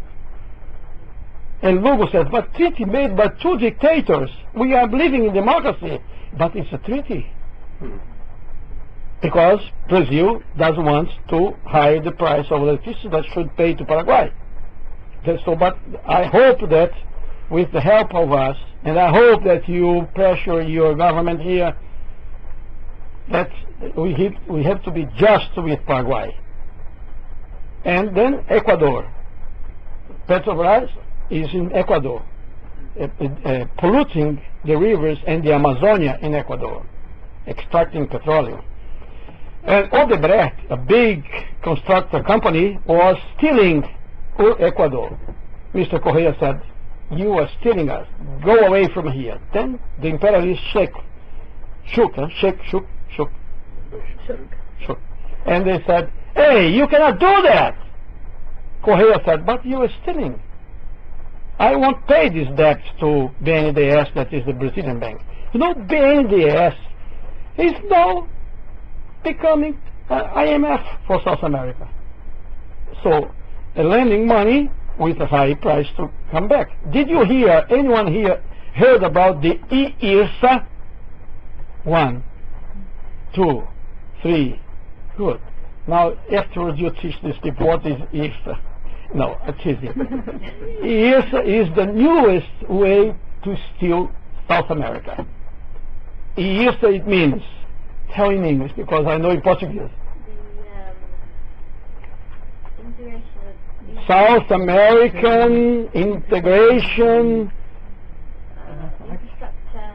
And Lugo says, but treaty made by two dictators. We are living in democracy, but it's a treaty. Because Brazil doesn't want to hire the price of electricity that should pay to Paraguay. So, but I hope that with the help of us, and I hope that you pressure your government here, that we have, we have to be just with Paraguay. And then Ecuador. Petrobras is in Ecuador, uh, uh, polluting the rivers and the Amazonia in Ecuador, extracting petroleum. And Odebrecht, a big constructor company, was stealing Ecuador. Mister Correa said, you are stealing us, go away from here. Then the imperialists shook, shook, huh? shake, shook, shook, Shook. shook. And they said, hey, you cannot do that. Correa said, but you are stealing. I won't pay this debt to B N D E S, that is the Brazilian bank. You know, B N D E S is now becoming uh, I M F for South America. So, uh, lending money with a high price to come back. Did you hear, anyone here heard about the I I R S A? One, two, three, good. Now, afterwards you teach these people what is I R S A. No, I'm teasing. I R S A is the newest way to steal South America. I R S A, it means, tell in English because I know in Portuguese. The um, integration of South American integration, Infrastructure.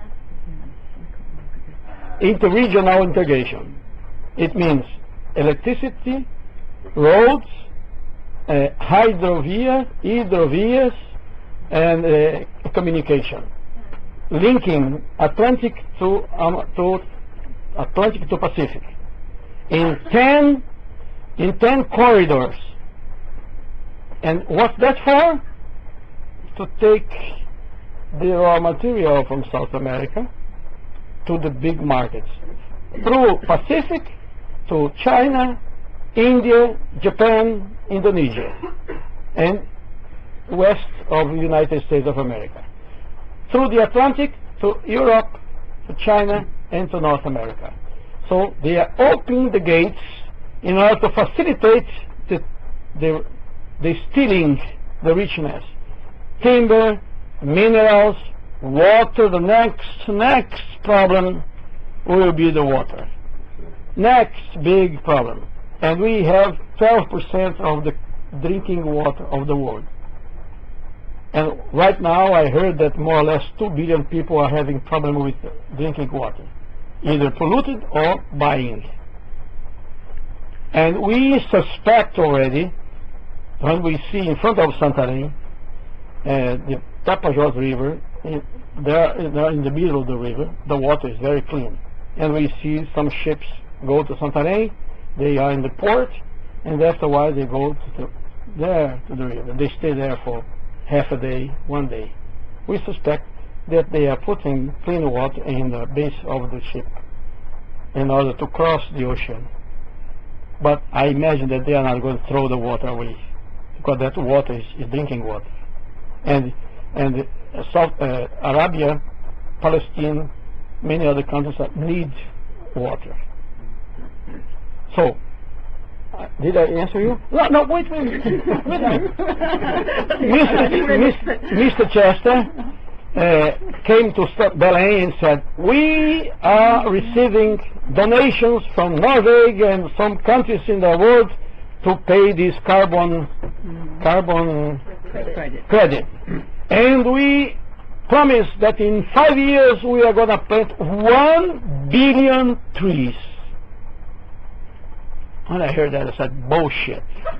interregional integration. It means electricity, roads, uh, hydrovia, hydrovias, and uh, communication, linking Atlantic to um, to Atlantic to Pacific in ten in ten corridors. And what's that for? To take the raw material from South America to the big markets through Pacific to China, India, Japan, Indonesia, and west of the United States of America, through the Atlantic to Europe, to China, and to North America. So they are opening the gates in order to facilitate the, the, the stealing the richness. Timber, minerals, water. The next, next problem will be the water. Next big problem. And we have twelve percent of the drinking water of the world. And right now I heard that more or less two billion people are having problem with drinking water, either polluted or buying. And we suspect already, when we see in front of Santarém, uh, the Tapajós River, in, there, there in the middle of the river, the water is very clean. And we see some ships go to Santarém, they are in the port, and afterwards they go to the, there to the river. They stay there for half a day, one day. We suspect that they are putting clean water in the base of the ship in order to cross the ocean. But I imagine that they are not going to throw the water away, because that water is, is drinking water. And and uh, South uh, Arabia, Palestine, many other countries that need water. So, uh, did I answer you? No, no, wait, wait, wait. Mister Mister Chester uh, came to Belém and said, we are receiving donations from Norway and some countries in the world to pay this carbon mm. carbon Credit. credit. And we promise that in five years we are going to plant one billion trees. When I heard that, I said, bullshit.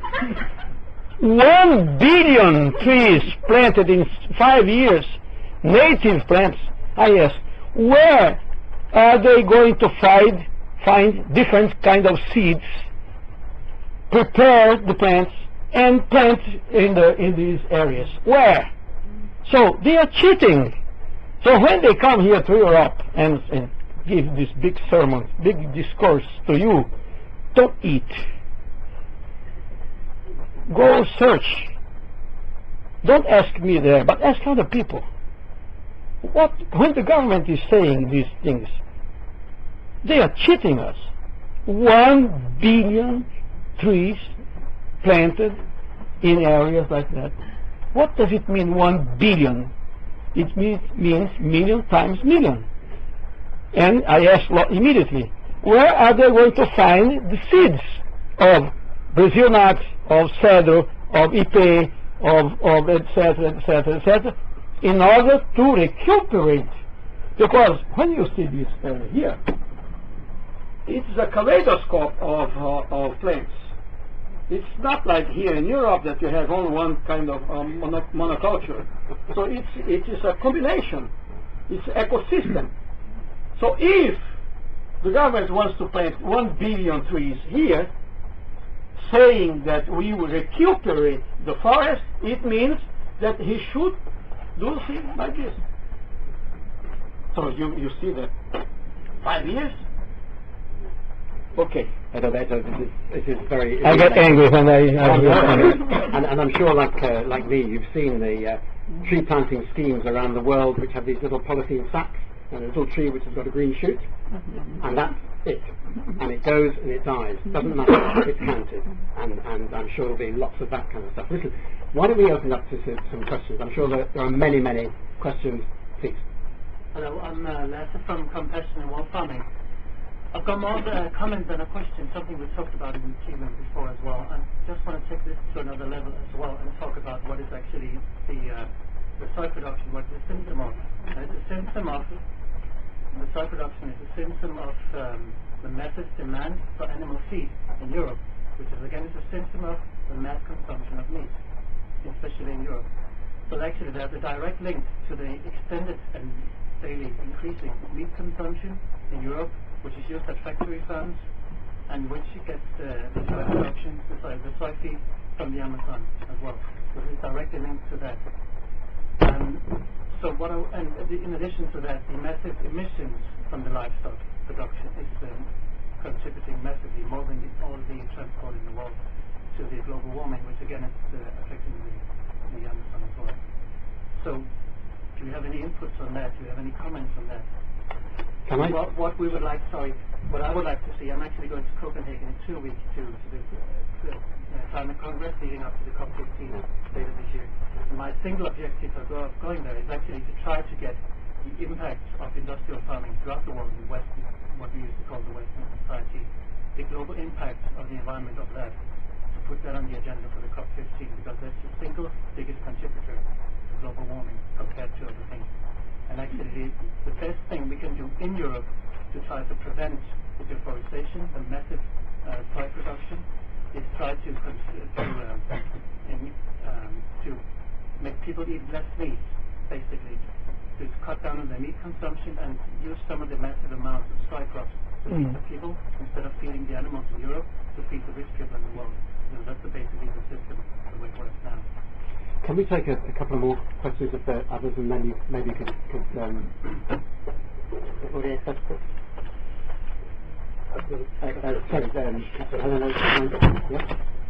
One billion trees planted in five years, native plants. I asked, where are they going to find, find different kind of seeds, prepare the plants, and plant in, the, in these areas? Where? So they are cheating. So when they come here to Europe and, and give this big sermon, big discourse to you, don't eat. Go search. Don't ask me there, but ask other people. What, when the government is saying these things, they are cheating us. One billion trees planted in areas like that. What does it mean, one billion? It means, means million times million. And I asked immediately, where are they going to find the seeds of Brazil nut, of cedro, of ipe, of, of et cetera, et cetera, et cetera, in order to recuperate? Because when you see this area here, it's a kaleidoscope of, uh, of plants. It's not like here in Europe that you have only one kind of um, mono monoculture. So it's, it is a combination. It's ecosystem. So if the government wants to plant one billion trees here, saying that we will recuperate the forest, it means that he should do things like this. So you, you see that five years? Okay. Adalberto, this is, this is very... I get angry when I... I and, and I'm sure, like uh, like me, you've seen the uh, tree planting schemes around the world which have these little polythene sacks, and a little tree which has got a green shoot, and that's it. And it goes and it dies. Doesn't matter. It's counted. And, and I'm sure there'll be lots of that kind of stuff. Listen, why don't we open up to, to some questions? I'm sure that there are many, many questions. Please. Hello, I'm uh, Lasse from Compassion and Wild Farming. I've got more uh, comments than a question, something we talked about in the tea room before as well. I just want to take this to another level as well and talk about what is actually the, uh, the soy production, what is the symptom of. Uh, it's a symptom of, the soy production is a symptom of um, the massive demand for animal feed in Europe, which is again is a symptom of the mass consumption of meat, especially in Europe. So actually there's a direct link to the extended and daily increasing meat consumption in Europe, which is used at factory farms, and which gets uh, the soy production, the soy, the soy feed from the Amazon as well. So it's directly linked to that. Um, so what I, and the, in addition to that, the massive emissions from the livestock production is um, contributing massively, more than the, all the transport in the world, to the global warming, which again is uh, affecting the, the Amazon as well. So do you have any inputs on that? Do you have any comments on that? Can I? What, what we would like, sorry, what I would like to see, I'm actually going to Copenhagen in two weeks to, to the uh, uh, climate congress leading up to the COP fifteen later this year. And my single objective of go, going there is actually to try to get the impact of industrial farming throughout the world in Western, what we used to call the Western society, the global impact of the environment of that, to put that on the agenda for the COP fifteen, because that's the single biggest contributor to global warming compared to other things. And actually, the, the best thing we can do in Europe to try to prevent the deforestation, the massive uh, soy production, is try to cons- to, um, in, um, to make people eat less meat, basically, to cut down on their meat consumption and use some of the massive amounts of soy crops to feed the people instead of feeding the animals in Europe, to feed the rich people in the world. You know, that's the basically the system the way it works now. Can we take a, a couple more questions if there are others, and then you maybe could, could um, Audience Festival? Uh, uh, sorry, um, Helena, yeah?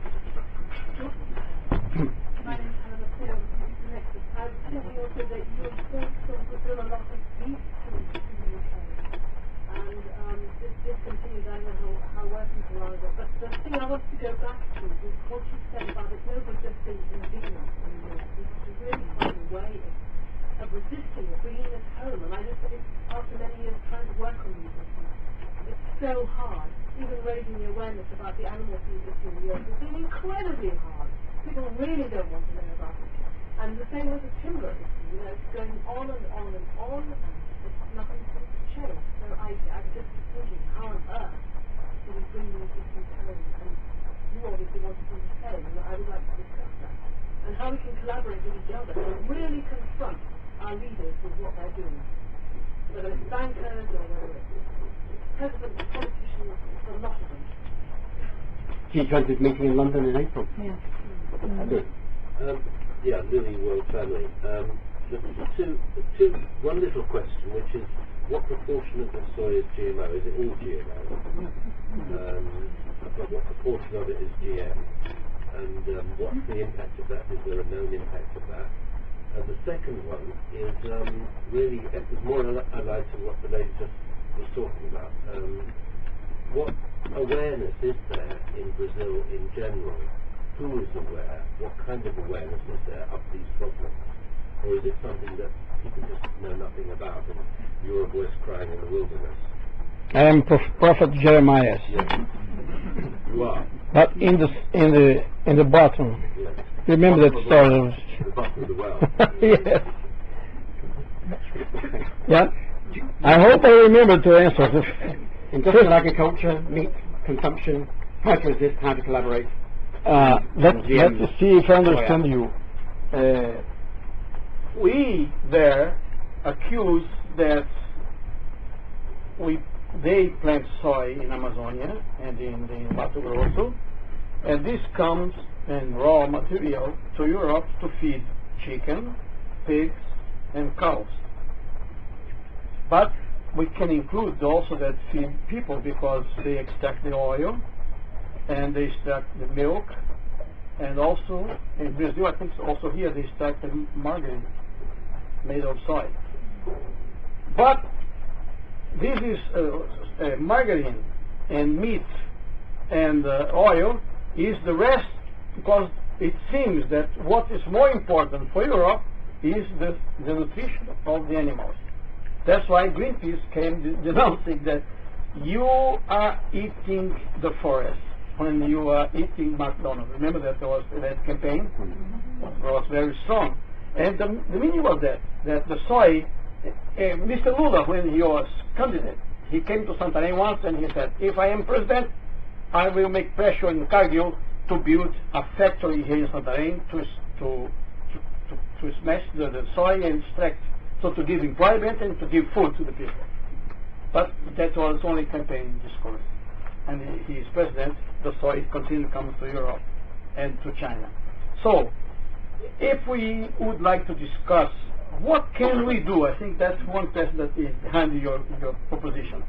My name is Helena Paul. I was thinking also that you imported from Brazil a lot of beef to, to the U K. And um, this discontinued, I don't know how, how well people are, but the thing I wanted to go back to was what you said about it's no good just being indignant anymore. We have to really find a way of, of resisting it, bringing it home. And I just think after many years trying to work on these issues, it's so hard. Even raising the awareness about the animal feed issue in Europe has been incredibly hard. People really don't want to know about it. And the same with the timber issue, you know, it's going on and on and on, and it's nothing seems to change. So I, I'm just thinking, how on earth do we bring these issues home? And you obviously want to do the same, and I would like to discuss that. And how we can collaborate with each other and really confront our leaders with what they're doing. Whether it's bankers or whether it's presidents, politicians, it's a lot of them. G twenty meeting in London in April. Yeah. Mm. Um, yeah, Lily World Family. Um, the, the two, the two, one little question, which is, what proportion of the soy is G M O? Is it all G M O? Um, but what proportion of it is G M? And um, what's the impact of that? Is there a known impact of that? And the second one is um, really, it was more al- allied to what the lady just was talking about. Um, what awareness is there in Brazil in general? Who is aware? What kind of awareness is there of these problems? Or is it something that people just know nothing about and you're a voice crying in the wilderness? I am Prof- Prophet Jeremiah. Yes. You are. But in the in the in the bottom, Yes. remember that story of The bottom of the well. yes. Yeah. I hope I remember to answer this. Industrial agriculture, meat consumption, how to resist, how to collaborate. Uh, let, G M. let's see if I understand you. Uh, we there accuse that we they plant soy in Amazonia and in, in Mato Grosso, and this comes in raw material to Europe to feed chicken, pigs, and cows. But we can include also that feed people because they extract the oil and they extract the milk, and also in Brazil, I think also here they extract the margarine made of soy. But this is uh, uh, margarine and meat and uh, oil is the rest, because it seems that what is more important for Europe is the, the nutrition of the animals. That's why Greenpeace came de- denouncing that you are eating the forest when you are eating McDonald's. Remember that there was that campaign was very strong, and the, the meaning was that that the soy. Uh, Mister Lula, when he was candidate, he came to Santarém once and he said, "If I am president, I will make pressure in Cargill to build a factory here in Santarém to to to, to, to smash the, the soy and extract, so to give employment and to give food to the people." But that was only campaign discourse. And he, he is president, the soy continues to come to Europe and to China. So, if we would like to discuss what can we do, I think that's one question that is behind your, your proposition.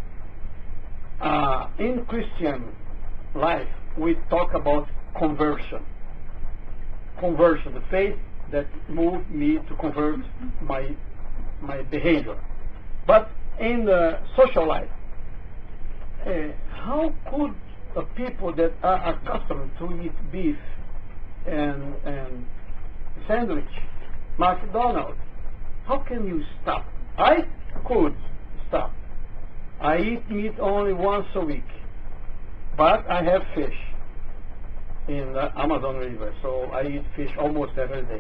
Uh, in Christian life, we talk about conversion. Conversion, the faith that moved me to convert my, my behavior. But in the social life, uh, how could uh, people that are accustomed to eat beef and, and sandwich, McDonald's, how can you stop? I could stop. I eat meat only once a week, but I have fish in the Amazon River, so I eat fish almost every day.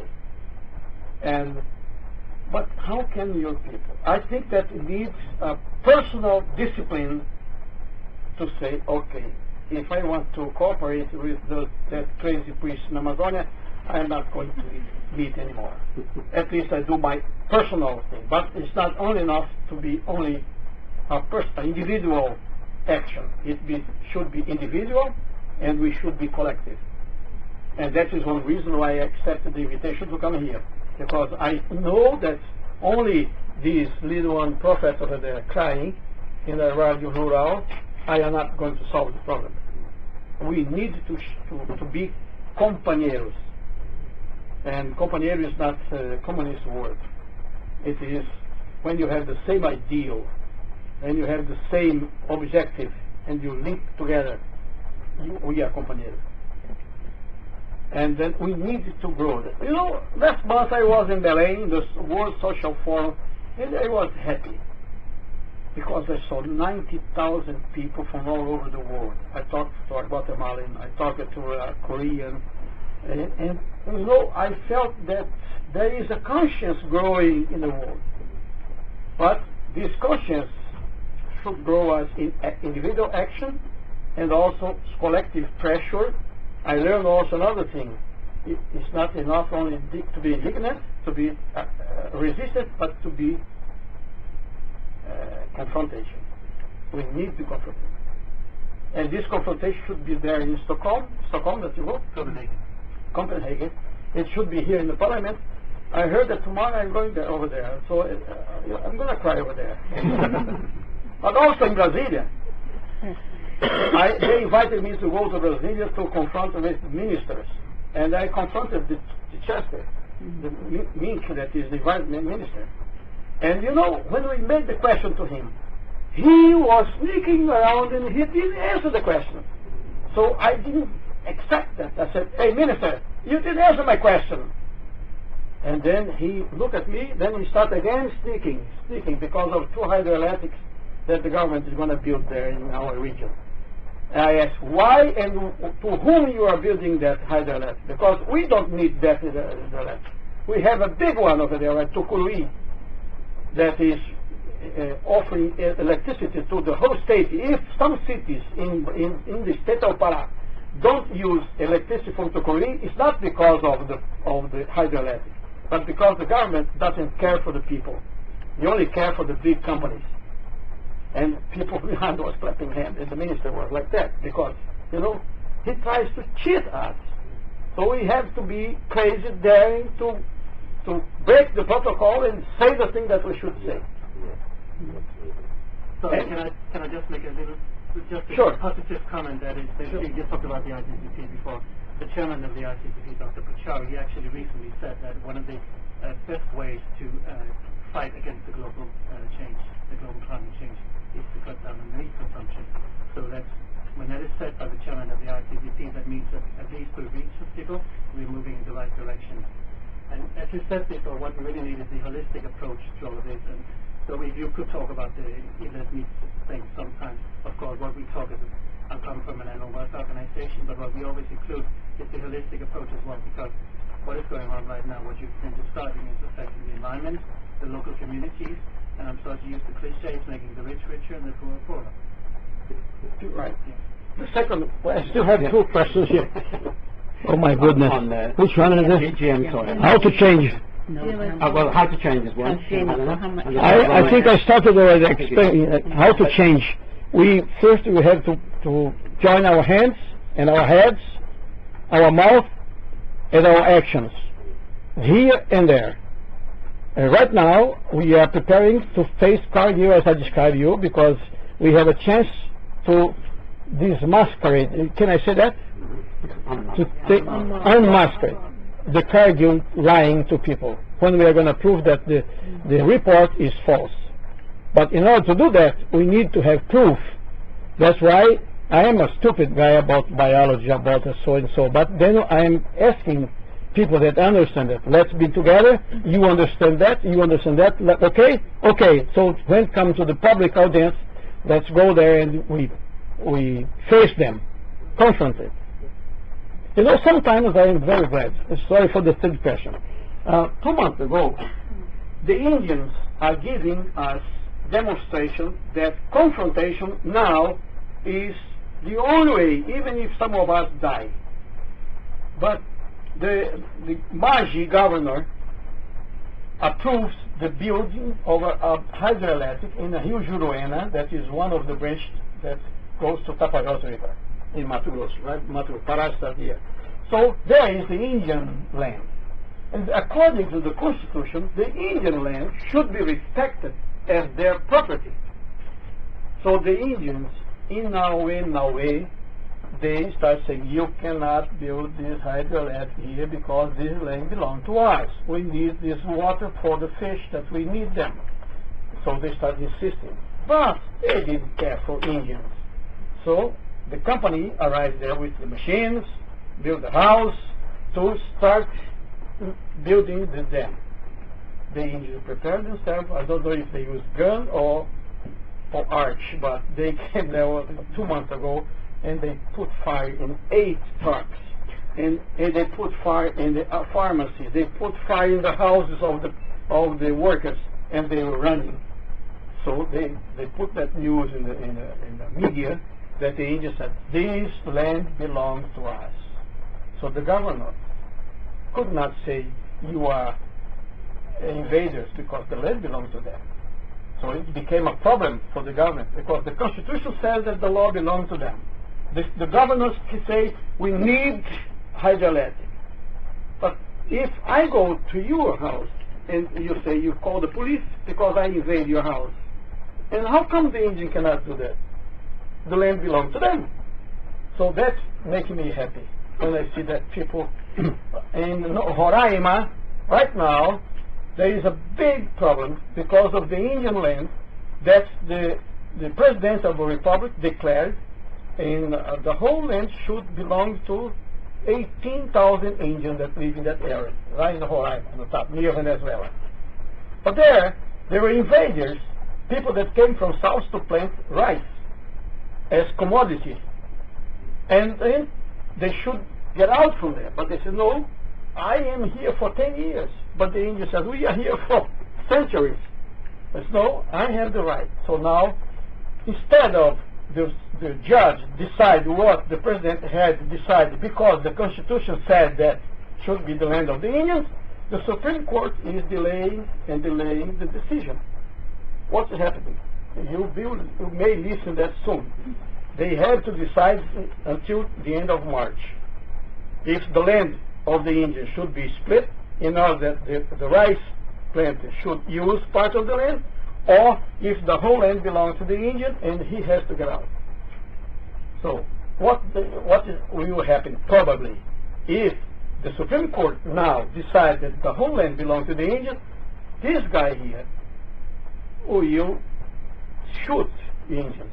And but how can your people? I think that it needs a personal discipline to say, okay, if I want to cooperate with the, that crazy priest in Amazonia, I am not going to eat meat anymore. At least I do my personal thing. But it's not only enough to be only a personal, individual action. It be, should be individual, and we should be collective. And that is one reason why I accepted the invitation to come here. Because I know that only these little one prophets over there crying in the Radio Rural, I am not going to solve the problem. We need to, to, to be compañeros. And compañero is not a communist word. It is when you have the same ideal, and you have the same objective, and you link together, you, we are compañeros. And then we need to grow. You know, last month I was in Belém, the World Social Forum, and I was happy because I saw ninety thousand people from all over the world. I talked to a Guatemalan, I talked to a Korean, and, and you know, I felt that there is a conscience growing in the world. But this conscience should grow as in individual action and also collective pressure. I learned also another thing. It, it's not enough only to be indignant, to be uh, uh, resistant, but to be uh, confrontation. We need to confront. And this confrontation should be there in Stockholm, Stockholm that you go? Copenhagen. Copenhagen. It should be here in the parliament. I heard that tomorrow I'm going there, over there, so uh, I'm going to cry over there. But also in Brasilia. I, they invited me to go to Brasilia to confront with ministers, and I confronted the, the Chester, the Mink, that is the environment minister. And you know, when we made the question to him, he was sneaking around and he didn't answer the question. So I didn't accept that. I said, "Hey, minister, you didn't answer my question." And then he looked at me, then he started again sneaking, sneaking because of two hydroelectrics that the government is going to build there in our region. And I asked, why and to whom you are building that hydroelectric? Because we don't need that hydroelectric. We have a big one over there at Tucuruí that is uh, offering electricity to the whole state. If some cities in, in, in the state of Pará don't use electricity from Tucuruí, it's not because of the, of the hydroelectric, but because the government doesn't care for the people. They only care for the big companies. And people behind was clapping hands, and the minister was like that, because, you know, he tries to cheat us. So we have to be crazy, daring to to break the protocol and say the thing that we should say. So and can I can I just make a little just a sure. positive comment that is basically you talked about the I C C P before. The chairman of the I C C P, Doctor Pachau, he actually recently said that one of the uh, best ways to uh, fight against the global uh, change, the global climate change, is to cut down on meat consumption. So that's, when that is said by the chairman of the I C C P, that means that at least for reach of people, we're moving in the right direction. And as you said before, what we really need is the holistic approach to all of this. And So if you could talk about the illicit meat thing sometimes, of course, what we talk is, I come from an animal welfare organization, but what we always include is the holistic approach as well, because what is going on right now, what you've been describing is affecting the environment, the local communities, and I'm sorry to use the cliches, making the rich richer and the poor poorer. Right. The second, well, I still have two questions here. Oh my goodness. On, uh, Which one is G- it? G M soil. How to change? Uh, well, how to change is one. G M I don't know. how much- And the I, third I one think is- I started already explaining uh, how to change. We first we have to, to join our hands and our heads, our mouth, and our actions, here and there. And right now, we are preparing to face Cargill as I described you, because we have a chance to dismasquerade. Can I say that? To take, unmasquerade the Cargill lying to people, when we are going to prove that the, the report is false. But in order to do that, we need to have proof. That's why I am a stupid guy about biology, about so and so, but then I am asking people that understand it. Let's be together. You understand that. You understand that. Let, okay? Okay. So when it comes to the public audience, let's go there and we we face them, confront it. You know, sometimes I am very glad. Sorry for the third question. Uh, two months ago, the Indians are giving us demonstration that confrontation now is the only way, even if some of us die. But the, the Maji governor approves the building of a, a hydroelectric in the Rio Juruena, that is one of the branches that goes to Tapajós River in Mato Grosso, right? Mato Pará starts here. So there is the Indian land. And according to the Constitution, the Indian land should be respected as their property. So the Indians, in our way, in our way, they start saying, you cannot build this hydroelectric here because this land belongs to us. We need this water for the fish that we need them. So they start insisting. But they didn't care for Indians. So the company arrived there with the machines, build the house, to start building the dam. The Indians prepared themselves. I don't know if they used gun or, or arch, but they came there two months ago and they put fire in eight trucks. And, and they put fire in the uh, pharmacy. They put fire in the houses of the of the workers, and they were running. So they, they put that news in the, in the in the media that the Indians said, this land belongs to us. So the governor could not say, you are invaders, because the land belongs to them. So it became a problem for the government, because the Constitution says that the law belongs to them. The, the governors say, we need hydroelectric. But if I go to your house and you say you call the police because I invade your house, and how come the Indian cannot do that? The land belongs to them. So that's making me happy when I see that people in Roraima, right now, there is a big problem because of the Indian land that the, the President of the Republic declared, and uh, the whole land should belong to eighteen thousand Indians that live in that area, right in Roraima, on the top, near Venezuela. But there, there were invaders, people that came from south to plant rice as commodity. And then they should get out from there. But they said, no, I am here for ten years. But the Indians said, we are here for centuries. I said, no, I have the right. So now, instead of the, the judge decide what the president had decided, because the Constitution said that should be the land of the Indians, the Supreme Court is delaying and delaying the decision. What's happening? You, will, you may listen that soon. They have to decide until the end of March if the land of the Indians should be split in order that the, the rice plant should use part of the land, or if the whole land belongs to the Indian and he has to get out. So what, the, what is, will happen probably if the Supreme Court now decides that the whole land belongs to the Indian, this guy here will shoot the Indians.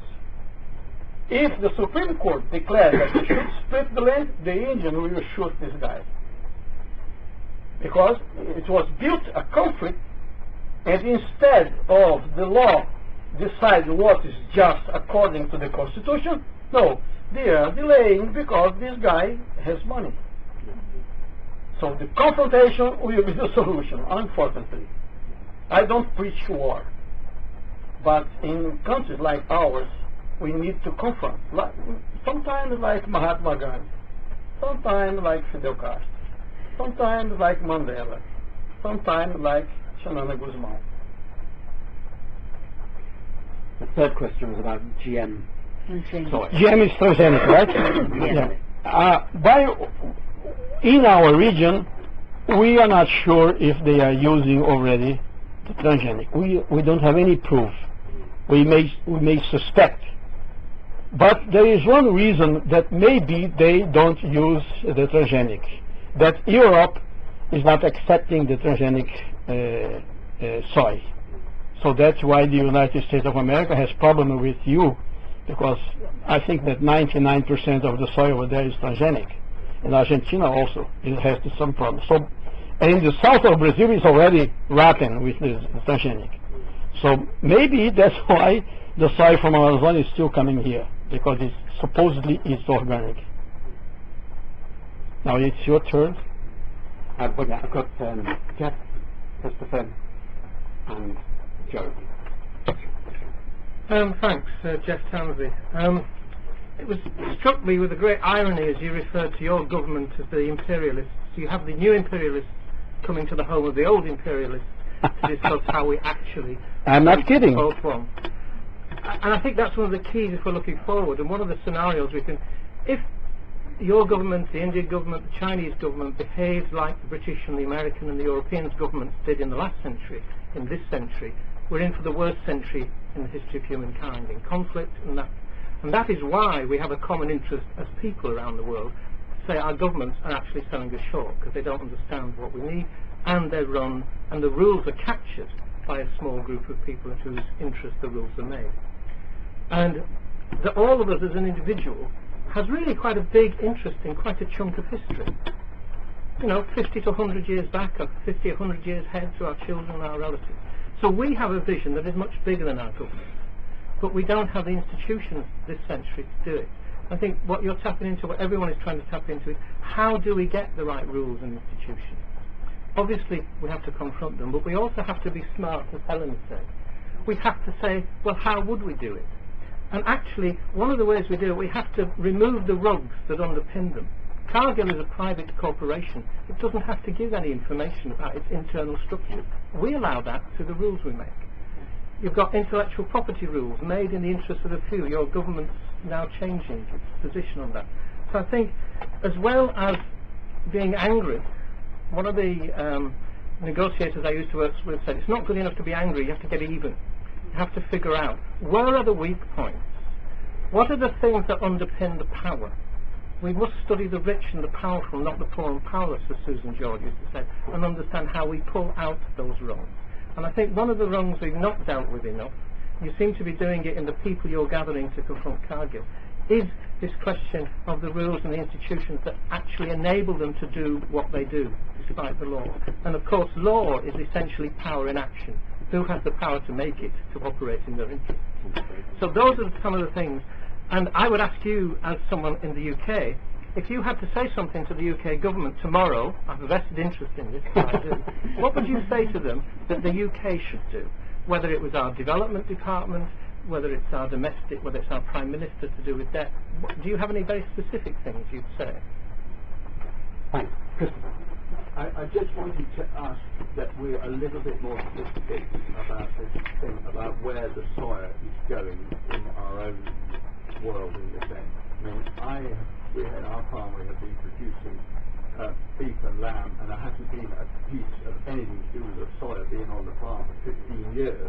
If the Supreme Court declares that they should split the land, the Indian will shoot this guy. Because it was built a conflict And instead of the law decide what is just according to the Constitution, no, they are delaying because this guy has money. So the confrontation will be the solution, unfortunately. I don't preach war, but in countries like ours, we need to confront. Like, sometimes like Mahatma Gandhi, sometimes like Fidel Castro, sometimes like Mandela, sometimes like Xanana Guzman. The third question was about G M soy. G M is transgenic, right? Yeah. Uh, by, in our region, we are not sure if they are using already the transgenic. We, we don't have any proof. We may, we may suspect. But there is one reason that maybe they don't use the transgenic, that Europe is not accepting the transgenic uh, uh, soy. So that's why the United States of America has problem with you, because I think that ninety-nine percent of the soy over there is transgenic. And Argentina also it has some problem. So, and in the south of Brazil is already rotten with the transgenic. So maybe that's why the soy from Amazon is still coming here, because it's supposedly it's organic. Now it's your turn. Uh, but yeah, I've got um, Jeff, Christopher, and Joe. Um, thanks, uh, Jeff Townsley. Um, it was it struck me with a great irony as you referred to your government as the imperialists. You have the new imperialists coming to the home of the old imperialists to discuss how we actually... I'm not kidding. Both wrong. And I think that's one of the keys if we're looking forward, and one of the scenarios we can... If your government, the Indian government, the Chinese government behaves like the British and the American and the European governments did in the last century, in this century, we're in for the worst century in the history of humankind, in conflict, and that, and that is why we have a common interest as people around the world to say our governments are actually selling us short because they don't understand what we need, and they run, and the rules are captured by a small group of people in whose interest the rules are made. And that all of us as an individual has really quite a big interest in quite a chunk of history. You know, fifty to one hundred years back, or fifty, one hundred years ahead to our children and our relatives. So we have a vision that is much bigger than our government, but we don't have the institutions this century to do it. I think what you're tapping into, what everyone is trying to tap into, is how do we get the right rules and institutions? Obviously, we have to confront them, but we also have to be smart, as Helen said. We have to say, well, how would we do it? And actually, one of the ways we do it, we have to remove the rugs that underpin them. Cargill is a private corporation. It doesn't have to give any information about its internal structure. We allow that through the rules we make. You've got intellectual property rules made in the interest of the few. Your government's now changing its position on that. So I think, as well as being angry, one of the um, negotiators I used to work with said, it's not good enough to be angry, you have to get even. You have to figure out, where are the weak points? What are the things that underpin the power? We must study the rich and the powerful, not the poor and powerless, as Susan George used to say, and understand how we pull out those rungs. And I think one of the rungs we've not dealt with enough, you seem to be doing it in the people you're gathering to confront Cargill, is this question of the rules and the institutions that actually enable them to do what they do, despite the law. And of course, law is essentially power in action. Who has the power to make it, to operate in their interests? So those are some of the things. And I would ask you, as someone in the U K, if you had to say something to the U K government tomorrow, I have a vested interest in this, I do, what would you say to them that the U K should do? Whether it was our development department, whether it's our domestic, whether it's our Prime Minister to do with debt, do you have any very specific things you'd say? Thanks. Christopher. I, I just wanted to ask that we're a little bit more specific about this thing, about where the soya is going in our own world in this end. I mean, I have, we at our farm we have been producing uh, beef and lamb, and there hasn't been a piece of anything to do with the soya being on the farm for fifteen years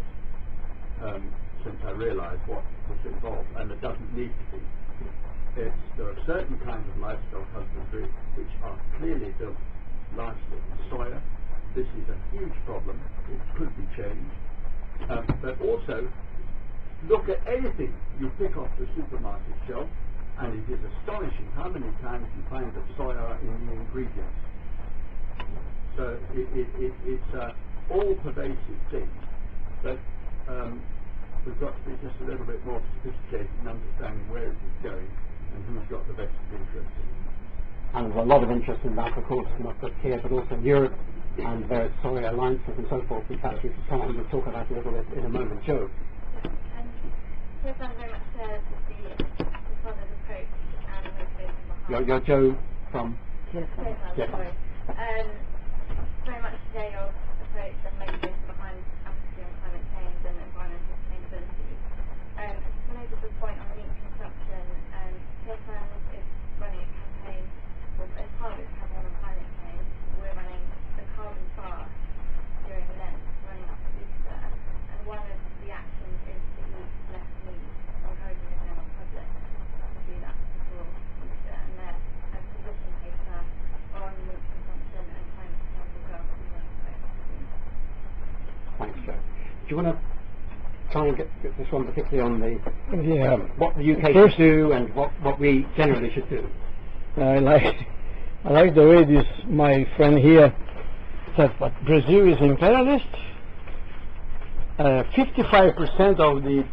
um, since I realised what was involved, and it doesn't need to be. It's, there are certain kinds of livestock husbandry which are clearly built largely on soya. This is a huge problem. It could be changed. Um, but also, look at anything you pick off the supermarket shelf, and it is astonishing how many times you find that soya in the ingredients. So it, it, it, it's, uh, all-pervasive thing that um, we've got to be just a little bit more sophisticated in understanding where it is going and who's got the vested interest in it. And there's a lot of interest in that, of course, not just here, but also in Europe and various soy alliances and so forth, which perhaps we can come on and talk about a little bit in a moment. Joe? Um, Stefan very much shares the, the father's approach and motivation behind. You're, you're Joe from? Stefan, Yes. sorry. Um, very much share your approach and motivation behind advocacy on climate change and environmental sustainability. Um, just noted the point on meat consumption. Um, Stefan is running a campaign, well, as part of his campaign on climate change, we're running the carbon fast during Lent, running up to Easter, and one of the actions is to eat less meat, encouraging the general public to do that before Easter, and their a position paper on meat consumption and climate change will go up on the website soon. Thanks, Joe. Do you want to try and get, get this one particularly on the Yeah. um, what the U K First- should do and what, what we generally should do? I like I like the way this my friend here said, but Brazil is imperialist. Uh, fifty-five percent of the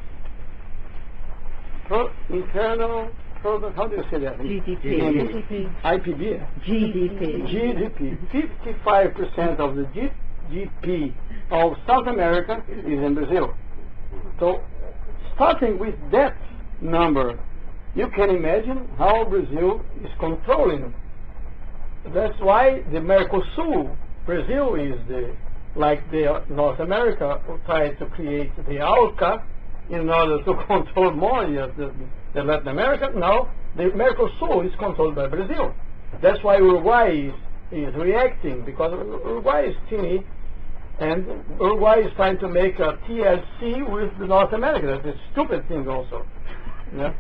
pro internal product, how do you say that? G D P. In I P B. G D P. G D P. fifty-five percent of the G D P of South America is in Brazil. So, starting with that number, you can imagine how Brazil is controlling. That's why the Mercosul, Brazil is the, like the North America, tried to create the ALCA in order to control more the, the Latin America. Now, the Mercosul is controlled by Brazil. That's why Uruguay is, is reacting, because Uruguay is teeny, and Uruguay is trying to make a T L C with the North America. That's a stupid thing also. Yeah?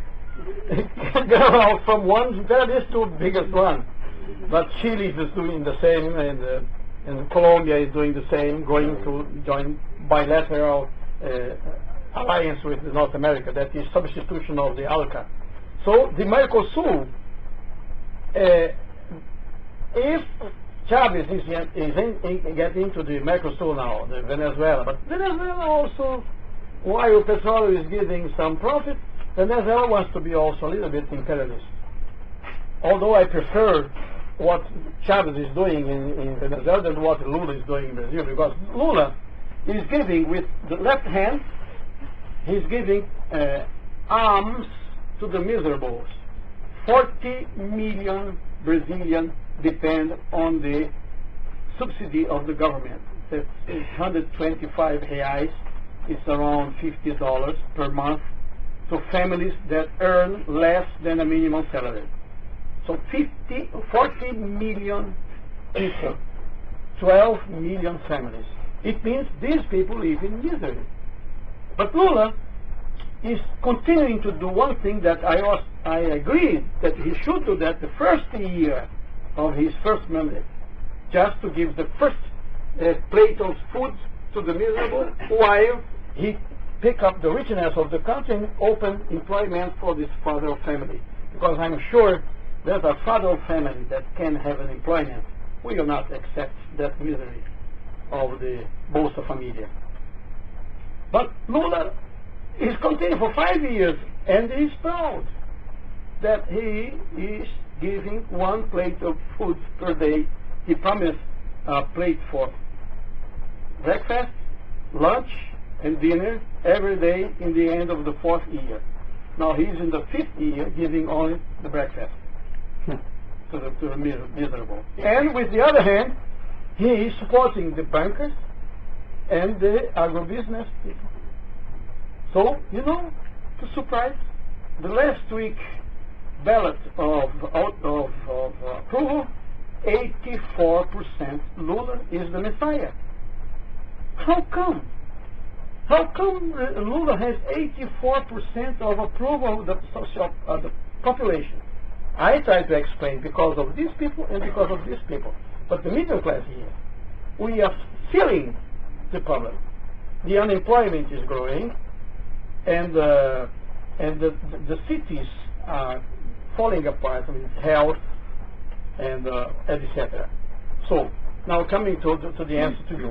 Go from one imperialist to biggest one. But Chile is doing the same, and, uh, and Colombia is doing the same, going to join bilateral uh, alliance with North America. That is substitution of the ALCA. So the Mercosul, uh, if Chavez is, is in, in, get into the Mercosul now, the Venezuela, but Venezuela also, while petroleum is giving some profit, Venezuela wants to be also a little bit imperialist. Although I prefer what Chavez is doing in, in Venezuela than what Lula is doing in Brazil, because Lula is giving with the left hand, he's giving uh, arms to the miserables. forty million Brazilians depend on the subsidy of the government. That's one hundred twenty-five reais. It's around fifty dollars per month to families that earn less than a minimum salary. So fifty, forty million people, twelve million families. It means these people live in misery. But Lula is continuing to do one thing that I was, I agreed that he should do that the first year of his first mandate, just to give the first uh, plate of food to the miserable, while he pick up the richness of the country and open employment for this father of family. Because I'm sure there's a father of family that can have an employment. We will not accept that misery of the Bolsa Familia. But Lula is continuing for five years, and he's proud that he is giving one plate of food per day. He promised a plate for breakfast, lunch, and dinner every day in the end of the fourth year. Now he's in the fifth year giving only the breakfast to the, to the miserable. And with the other hand, he is supporting the bankers and the agribusiness people. So, you know, to surprise, the last week ballot of, of, of, of approval, eighty-four percent Lula is the Messiah. How come? How come uh, Lula has eighty-four percent of approval of the social uh, the population? I try to explain because of these people and because of these people. But the middle class here, we are feeling the problem. The unemployment is growing, and uh, and the, the, the cities are falling apart with health and uh, et cetera. So now coming to, to the answer to you.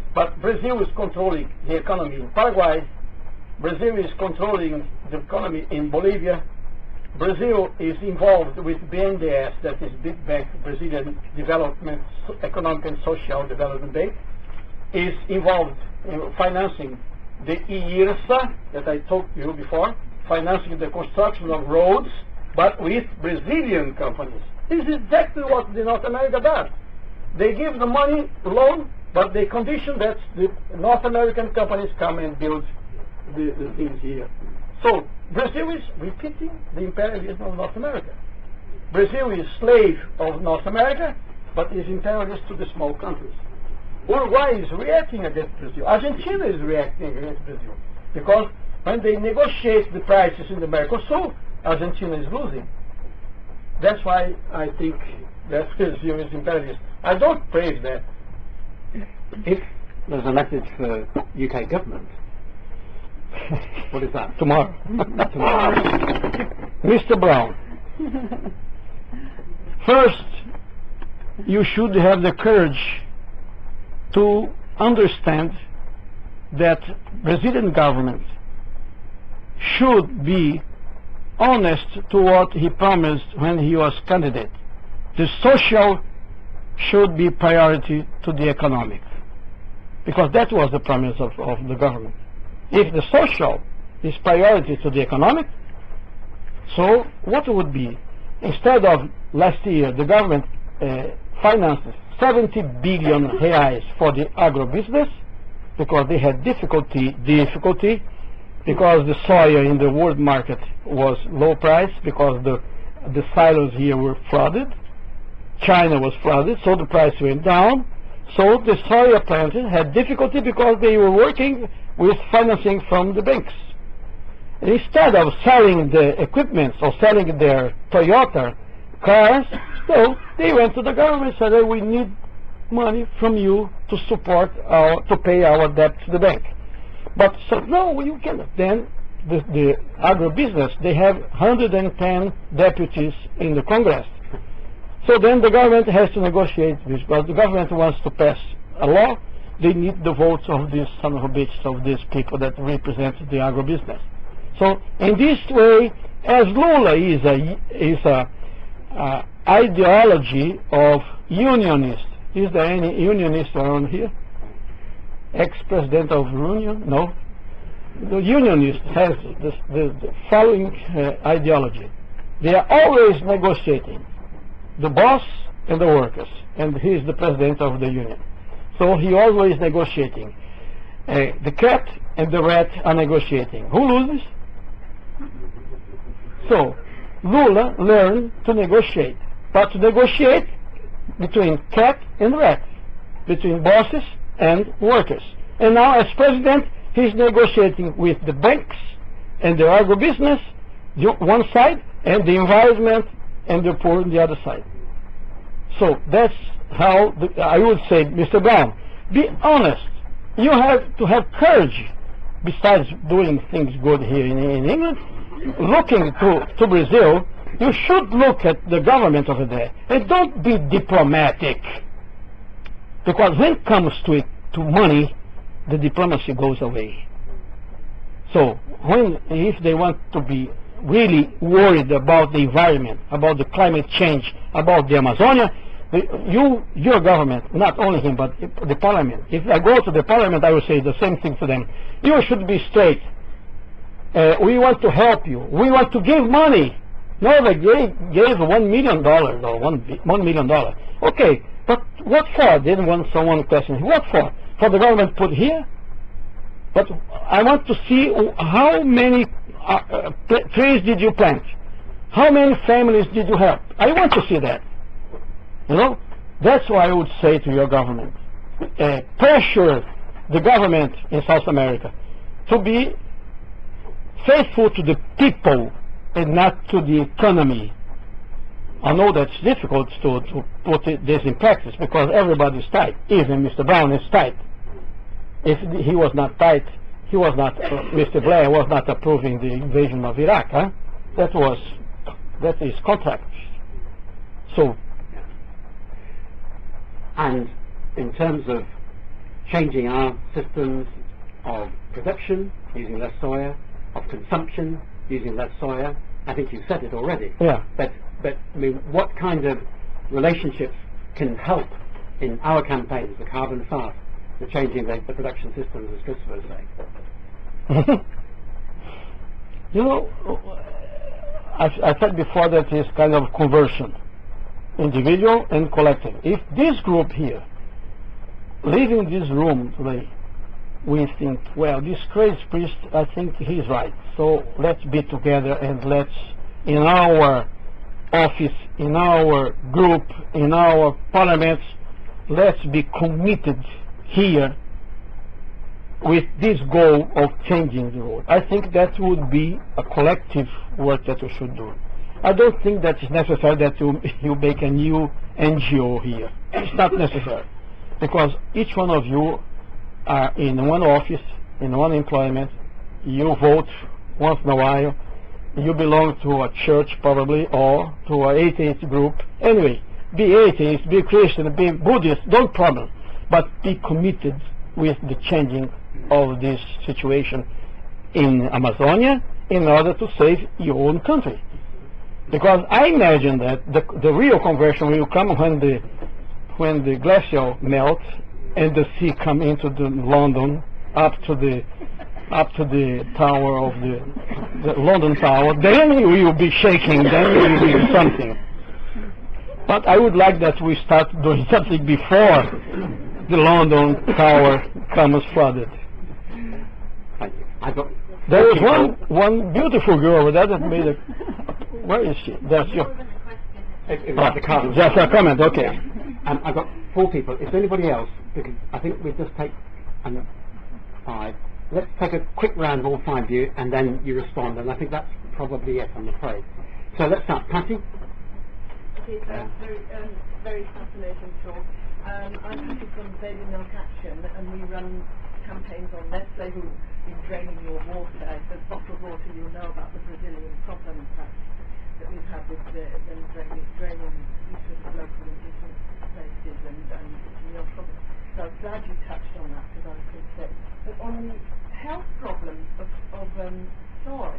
but Brazil is controlling the economy in Paraguay. Brazil is controlling the economy in Bolivia. Brazil is involved with B N D E S, that is Big Bank, Brazilian Development, Economic and Social Development Bank, is involved in financing the I R S A that I talked to you before, financing the construction of roads, but with Brazilian companies. This is exactly what the North America does. They give the money, loan, but they condition that the North American companies come and build the, the things here. So Brazil is repeating the imperialism of North America. Brazil is slave of North America, but is imperialist to the small countries. Uruguay is reacting against Brazil. Argentina is reacting against Brazil. Because when they negotiate the prices in the Mercosur, Argentina is losing. That's why I think that Brazil is imperialist. I don't praise that. If there's a message for U K government, what is that? Tomorrow. Tomorrow. Mister Brown, first, you should have the courage to understand that Brazilian government should be honest to what he promised when he was candidate. The social should be priority to the economic, because that was the promise of, of the government. If the social is priority to the economic, so what would be? Instead of last year, the government uh, financed seventy billion reais for the agro-business, because they had difficulty, difficulty, because the soya in the world market was low price, because the, the silos here were flooded, China was flooded, so the price went down. So the soya planters had difficulty because they were working with financing from the banks. Instead of selling the equipment or selling their Toyota cars, so they went to the government and said, hey, we need money from you to support our, to pay our debt to the bank. But so no, you cannot. Then the, the agribusiness, they have one hundred ten deputies in the Congress. So then the government has to negotiate this, because the government wants to pass a law. They need the votes of these son of a bitch, of these people that represent the agribusiness. So in this way, as Lula is a is a uh, ideology of unionist. Is there any unionist around here? Ex-president of Union? No. The unionist has this, the, the following uh, ideology. They are always negotiating, the boss and the workers, and he is the president of the union. So he always negotiating. Uh, the cat and the rat are negotiating. Who loses? So Lula learned to negotiate, but to negotiate between cat and rat, between bosses and workers. And now as president, he's negotiating with the banks and the agribusiness, the one side, and the environment and the poor on the other side. So that's how the, I would say, Mister Brown, be honest. You have to have courage, besides doing things good here in, in England. Looking to, to Brazil, you should look at the government over there, and don't be diplomatic. Because when it comes to it, to money, the diplomacy goes away. So when, if they want to be really worried about the environment, about the climate change, about the Amazonia, you, your government, not only him, but the parliament. If I go to the parliament, I will say the same thing to them. You should be straight. Uh, we want to help you. We want to give money. No, they gave, gave one million dollars or one one million dollars. Okay, but what for? Didn't want someone question. What for? For the government put here? But I want to see how many uh, uh, trees did you plant? How many families did you help? I want to see that. You know, that's why I would say to your government, uh, pressure the government in South America to be faithful to the people and not to the economy. I know that's difficult to, to put it, this in practice, because everybody is tight. Even Mister Brown is tight. If he was not tight, he was not, uh, Mister Blair was not approving the invasion of Iraq. Huh? That was, that is contract. So, And in terms of changing our systems of production, using less soya, of consumption, using less soya. I think you said it already. Yeah. But, but I mean, what kind of relationships can help in our campaigns, the carbon fast, the changing the, the production systems, as Christopher was saying? You know, I, I said before that it's kind of conversion, individual and collective. If this group here, leaving this room today, we think, well, this crazy priest, I think he's right. So let's be together and let's, in our office, in our group, in our parliaments, let's be committed here with this goal of changing the world. I think that would be a collective work that we should do. I don't think that it's necessary that you, you make a new N G O here. It's not necessary. Because each one of you are in one office, in one employment, you vote once in a while, you belong to a church probably, or to an atheist group. Anyway, be atheist, be Christian, be Buddhist, don't problem, but be committed with the changing of this situation in Amazonia in order to save your own country. Because I imagine that the, the real conversion will come when the when the glacier melts and the sea come into the London up to the up to the tower of the, the London Tower. Then you will be shaking. Then you will be something. But I would like that we start doing something before the London Tower comes flooded. Thank you. I've got There is one one beautiful girl over there that made a. Where is she? That's you. It, it was the carbon. Just a comment. Okay. Um, I've got four people. Is there anybody else? Because I think we'll just take um, five. Let's take a quick round of all five of you, and then you respond. And I think that's probably it, I'm afraid. So let's start. Patty? Okay, so that's very, um, very fascinating talk. Um, I'm Patty from Baby Milk Action, and we run campaigns on Nestle, who've been draining your water. The bottled water, you'll know about the Brazilian problem that, that we've had with the, them draining, draining these sort of local indigenous places and, and it's a real problem. So I was glad you touched on that because I was going to say. But on the health problems of, of um, soy,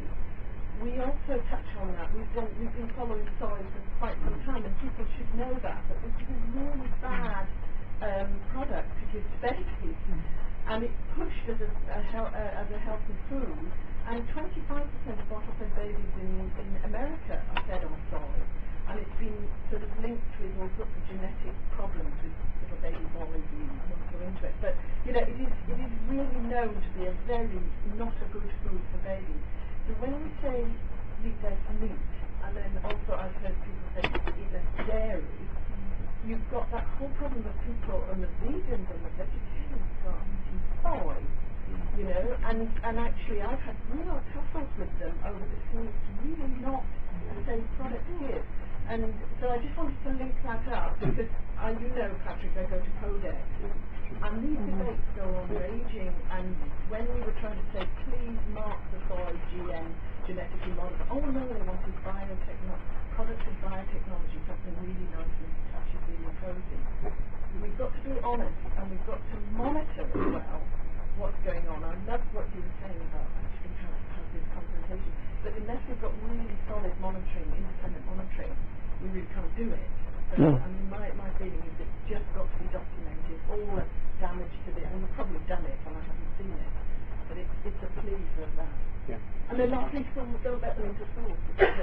we also touch on that. We've been, we've been following soy for quite some time, and people should know that, that this is a really bad um, product to give to babies. And it's pushed as a, a, hel- uh, as a healthy food, and twenty-five percent of bottle-fed babies in, in America are fed on soy. And it's been sort of linked with all sorts of genetic problems with little baby boys, and I won't go into it. But, you know, it is, it is really known to be a very not a good food for babies. So when we say eat less meat, and then also I've heard people say eat less dairy, you've got that whole problem of people and the vegans and the vegetarians start eating soy, you know, and, and actually I've had real tussles with them over this, and it's really not a safe product to give. And so I just wanted to link that up, because I, you know, Patrick, I go to Codex, and these debates go on raging, and when we were trying to say, please mark the soy G M, genetically modified, oh no, they wanted biotechnology, products of biotechnology, something really nice and touchy, really cozy. We've got to be honest, and we've got to monitor as well what's going on. I love what you were saying about actually how to have this confrontation, but unless we've got really solid monitoring, independent monitoring, we really can't do it. So, Mm. I mean, my, my feeling is it's just got to be documented, all the damage to the, and we've probably done it, and I haven't seen it, but it's, it's a plea for that. Yeah. And then lastly, don't don't let them into school.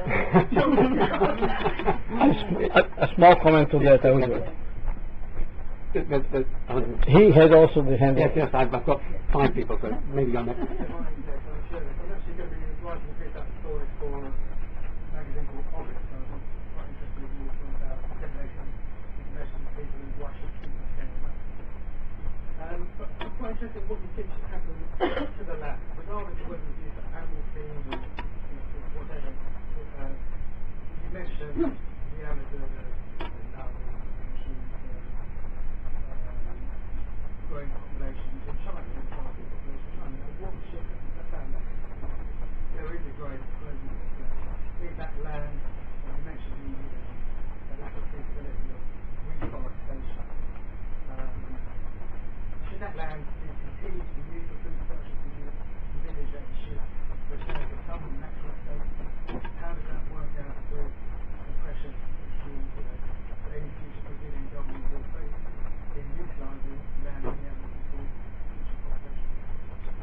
a, a small comment to that, I would do. The, the, the, um, He had also the hand yes, up. yes, I've, I've got five people, so maybe you're next. I'm actually going to be writing a piece about stories for a magazine called Orbit, so I'm quite interested in your talk about dissemination information to people and why should people care about that. Um, but I'm quite interested in what you think should happen to the lab, regardless of whether you use animal feed or, or whatever. Uh, you mentioned the Amazon, the, the nut, you mentioned uh, growing populations in China, in population in China. And what should that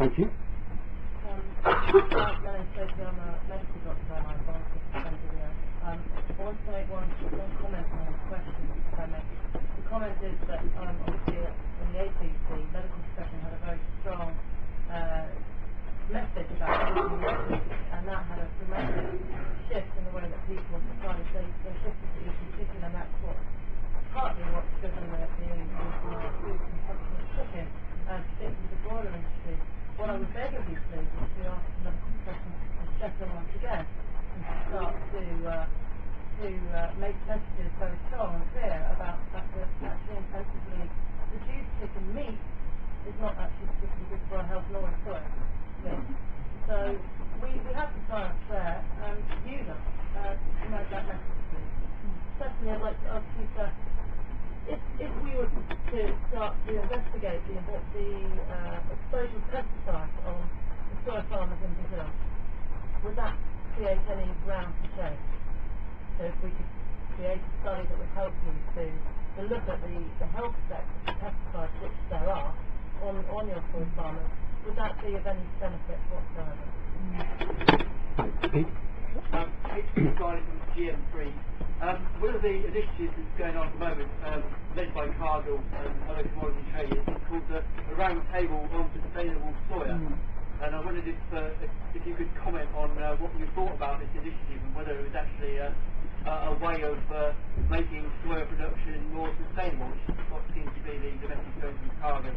Thank you. Um, uh, my name's Sophie, I'm a medical doctor and I'm pharmacist at Benjamin. Um, I want to make one, one comment on the question, if I may. The comment is that um, obviously in the eighties the medical profession had a very strong uh, message about treating medicine, and that had a dramatic shift in the way that people decided they, they shifted to eating chicken, and that's what partly what's driven the, the increase in our food consumption of chicken, and particularly the broiler industry. What I would beg of you, please, is to ask the medical profession to step in once again and to start to uh, to uh, make messages very strong and clear about the fact that actually intensively produced chicken meat is not actually particularly good for our health nor its soil. So we, we have the science there, and use us uh, to make that message, please. Secondly, I'd like to ask you, sir, if, if we were to start to investigate the, the uh, exposure of pesticides on the soy farmers in Brazil, would that create any ground for change? So if we could create a study that would help you to, to look at the, the health effects of pesticides, which there are, on, on your soy farmers, would that be of any benefit whatsoever? Pete? Um, H P from G M three. Um, one of the initiatives that's going on at the moment, um, led by Cargill and other commodity traders, is called the, the Round Table on Sustainable Soya. Mm. And I wondered if, uh, if, if you could comment on uh, what you thought about this initiative and whether it was actually a, a, a way of uh, making soya production more sustainable, which is what seems to be the, the message going from Cargill.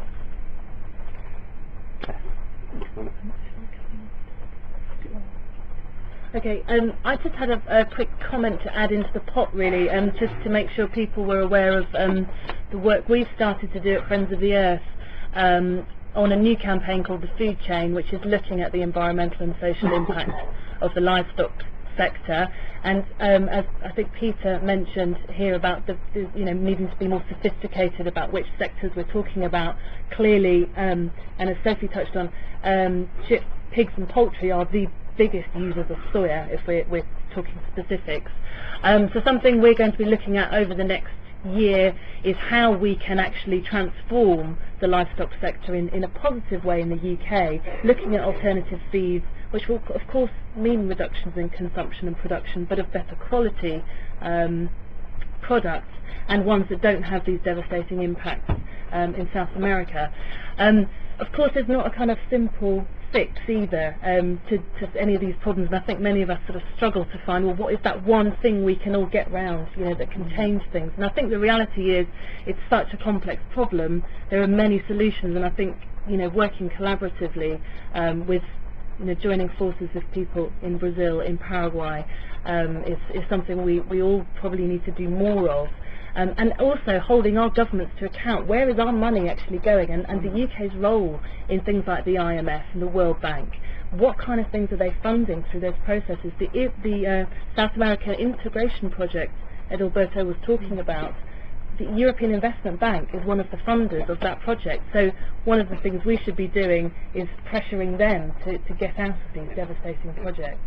Okay, um, I just had a, a quick comment to add into the pot, really, um, just to make sure people were aware of um, the work we've started to do at Friends of the Earth um, on a new campaign called The Food Chain, which is looking at the environmental and social impact of the livestock sector. And um, as I think Peter mentioned here about the, the you know needing to be more sophisticated about which sectors we're talking about, clearly, um, and as Sophie touched on, um, chip, pigs and poultry are the biggest users of soya if we're, we're talking specifics. Um, so something we're going to be looking at over the next year is how we can actually transform the livestock sector in, in a positive way in the U K, looking at alternative feeds, which will of course mean reductions in consumption and production, but of better quality um, products, and ones that don't have these devastating impacts um, in South America. Um, of course, there's not a kind of simple fix either um, to, to any of these problems, and I think many of us sort of struggle to find, well, what is that one thing we can all get round, you know, that can change things. And I think the reality is it's such a complex problem, there are many solutions, and I think, you know, working collaboratively um, with, you know, joining forces with people in Brazil, in Paraguay, um, is, is something we, we all probably need to do more of. Um, and also holding our governments to account. Where is our money actually going, and, and the U K's role in things like the I M F and the World Bank? What kind of things are they funding through those processes? The, the uh, South America integration project Adalberto was talking about, the European Investment Bank is one of the funders of that project. So one of the things we should be doing is pressuring them to, to get out of these devastating projects.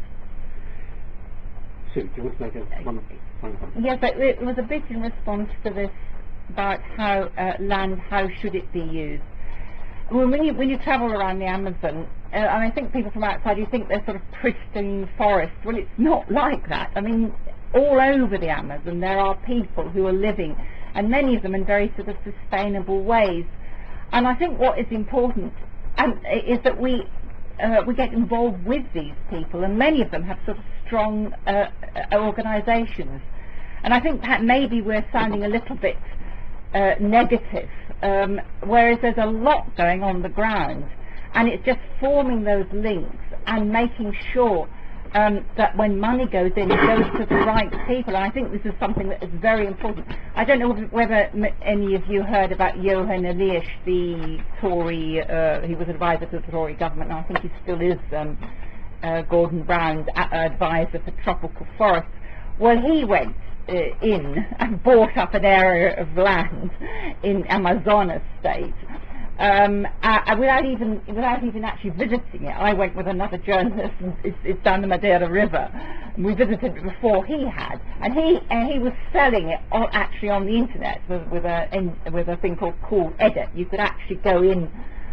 Sue, do you want to make a one final comment? Yes, but it was a bit in response to this about how uh, land, how should it be used. Well, when you when you travel around the Amazon, uh, and I think people from outside, you think they're sort of pristine forests. Well, it's not like that. I mean, all over the Amazon there are people who are living, and many of them in very sort of sustainable ways. And I think what is important and is that we uh, we get involved with these people, and many of them have sort of strong uh, organisations. And I think that maybe we're sounding a little bit uh, negative, um, whereas there's a lot going on the ground, and it's just forming those links and making sure um, that when money goes in, it goes to the right people. And I think this is something that is very important. I don't know whether any of you heard about Johan Elias, the Tory, uh, he was advisor to the Tory government, and I think he still is um, uh, Gordon Brown's advisor for tropical forests. Well, he went uh, in and bought up an area of land in Amazonas state, um, uh, without even without even actually visiting it. I went with another journalist, and it's, it's down the Madeira River, and we visited it before he had, and he and he was selling it on, actually on the internet with, with a in, with a thing called Cool Edit. You could actually go in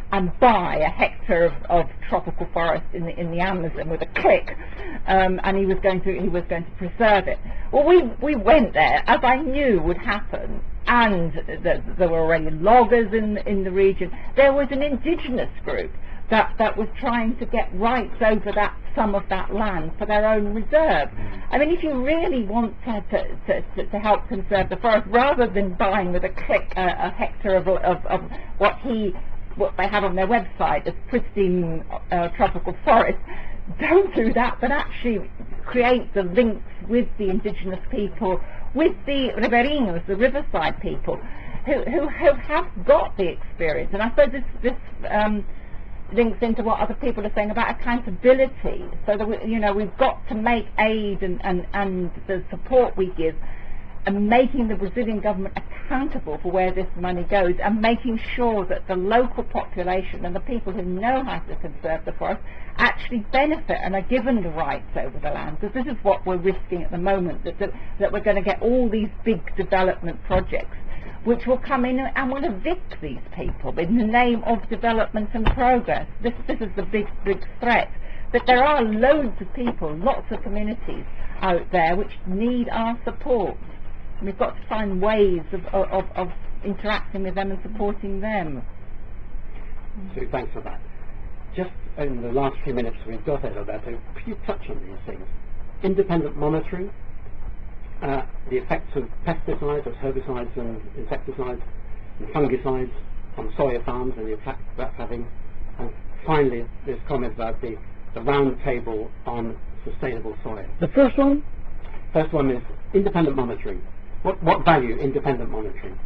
and buy a hectare of, of tropical forest in the in the Amazon with a click, um, and he was going to he was going to preserve it. Well, we we went there, as I knew would happen, and th there were already loggers in in the region. There was an indigenous group that that was trying to get rights over that some of that land for their own reserve. I mean, if you really want to to, to, to help conserve the forest, rather than buying with a click a, a hectare of, of, of what he what they have on their website as pristine uh, tropical forest, don't do that, but actually create the links with the indigenous people, with the ribeirinhos, the riverside people, who, who, who have got the experience. And I suppose this, this um, links into what other people are saying about accountability, so that we, you know, we've got to make aid and, and, and the support we give, and making the Brazilian government accountable for where this money goes, and making sure that the local population and the people who know how to conserve the forest actually benefit and are given the rights over the land. Because this is what we're risking at the moment, that, that, that we're going to get all these big development projects which will come in and will evict these people in the name of development and progress. This, this is the big, big threat. That there are loads of people, lots of communities out there which need our support. We've got to find ways of, of, of interacting with them and supporting them. So thanks for that. Just in the last few minutes we've got, Alberto, could you touch on these things? Independent monitoring, uh, the effects of pesticides, of herbicides and insecticides and fungicides on soya farms and the effect that's having, and finally this comment about the, the round table on sustainable soil. The first one? First one is independent monitoring. What, what value independent monitoring?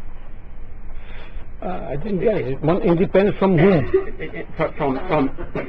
Uh, I didn't get it. One independent from whom? It, it, it, from, from, from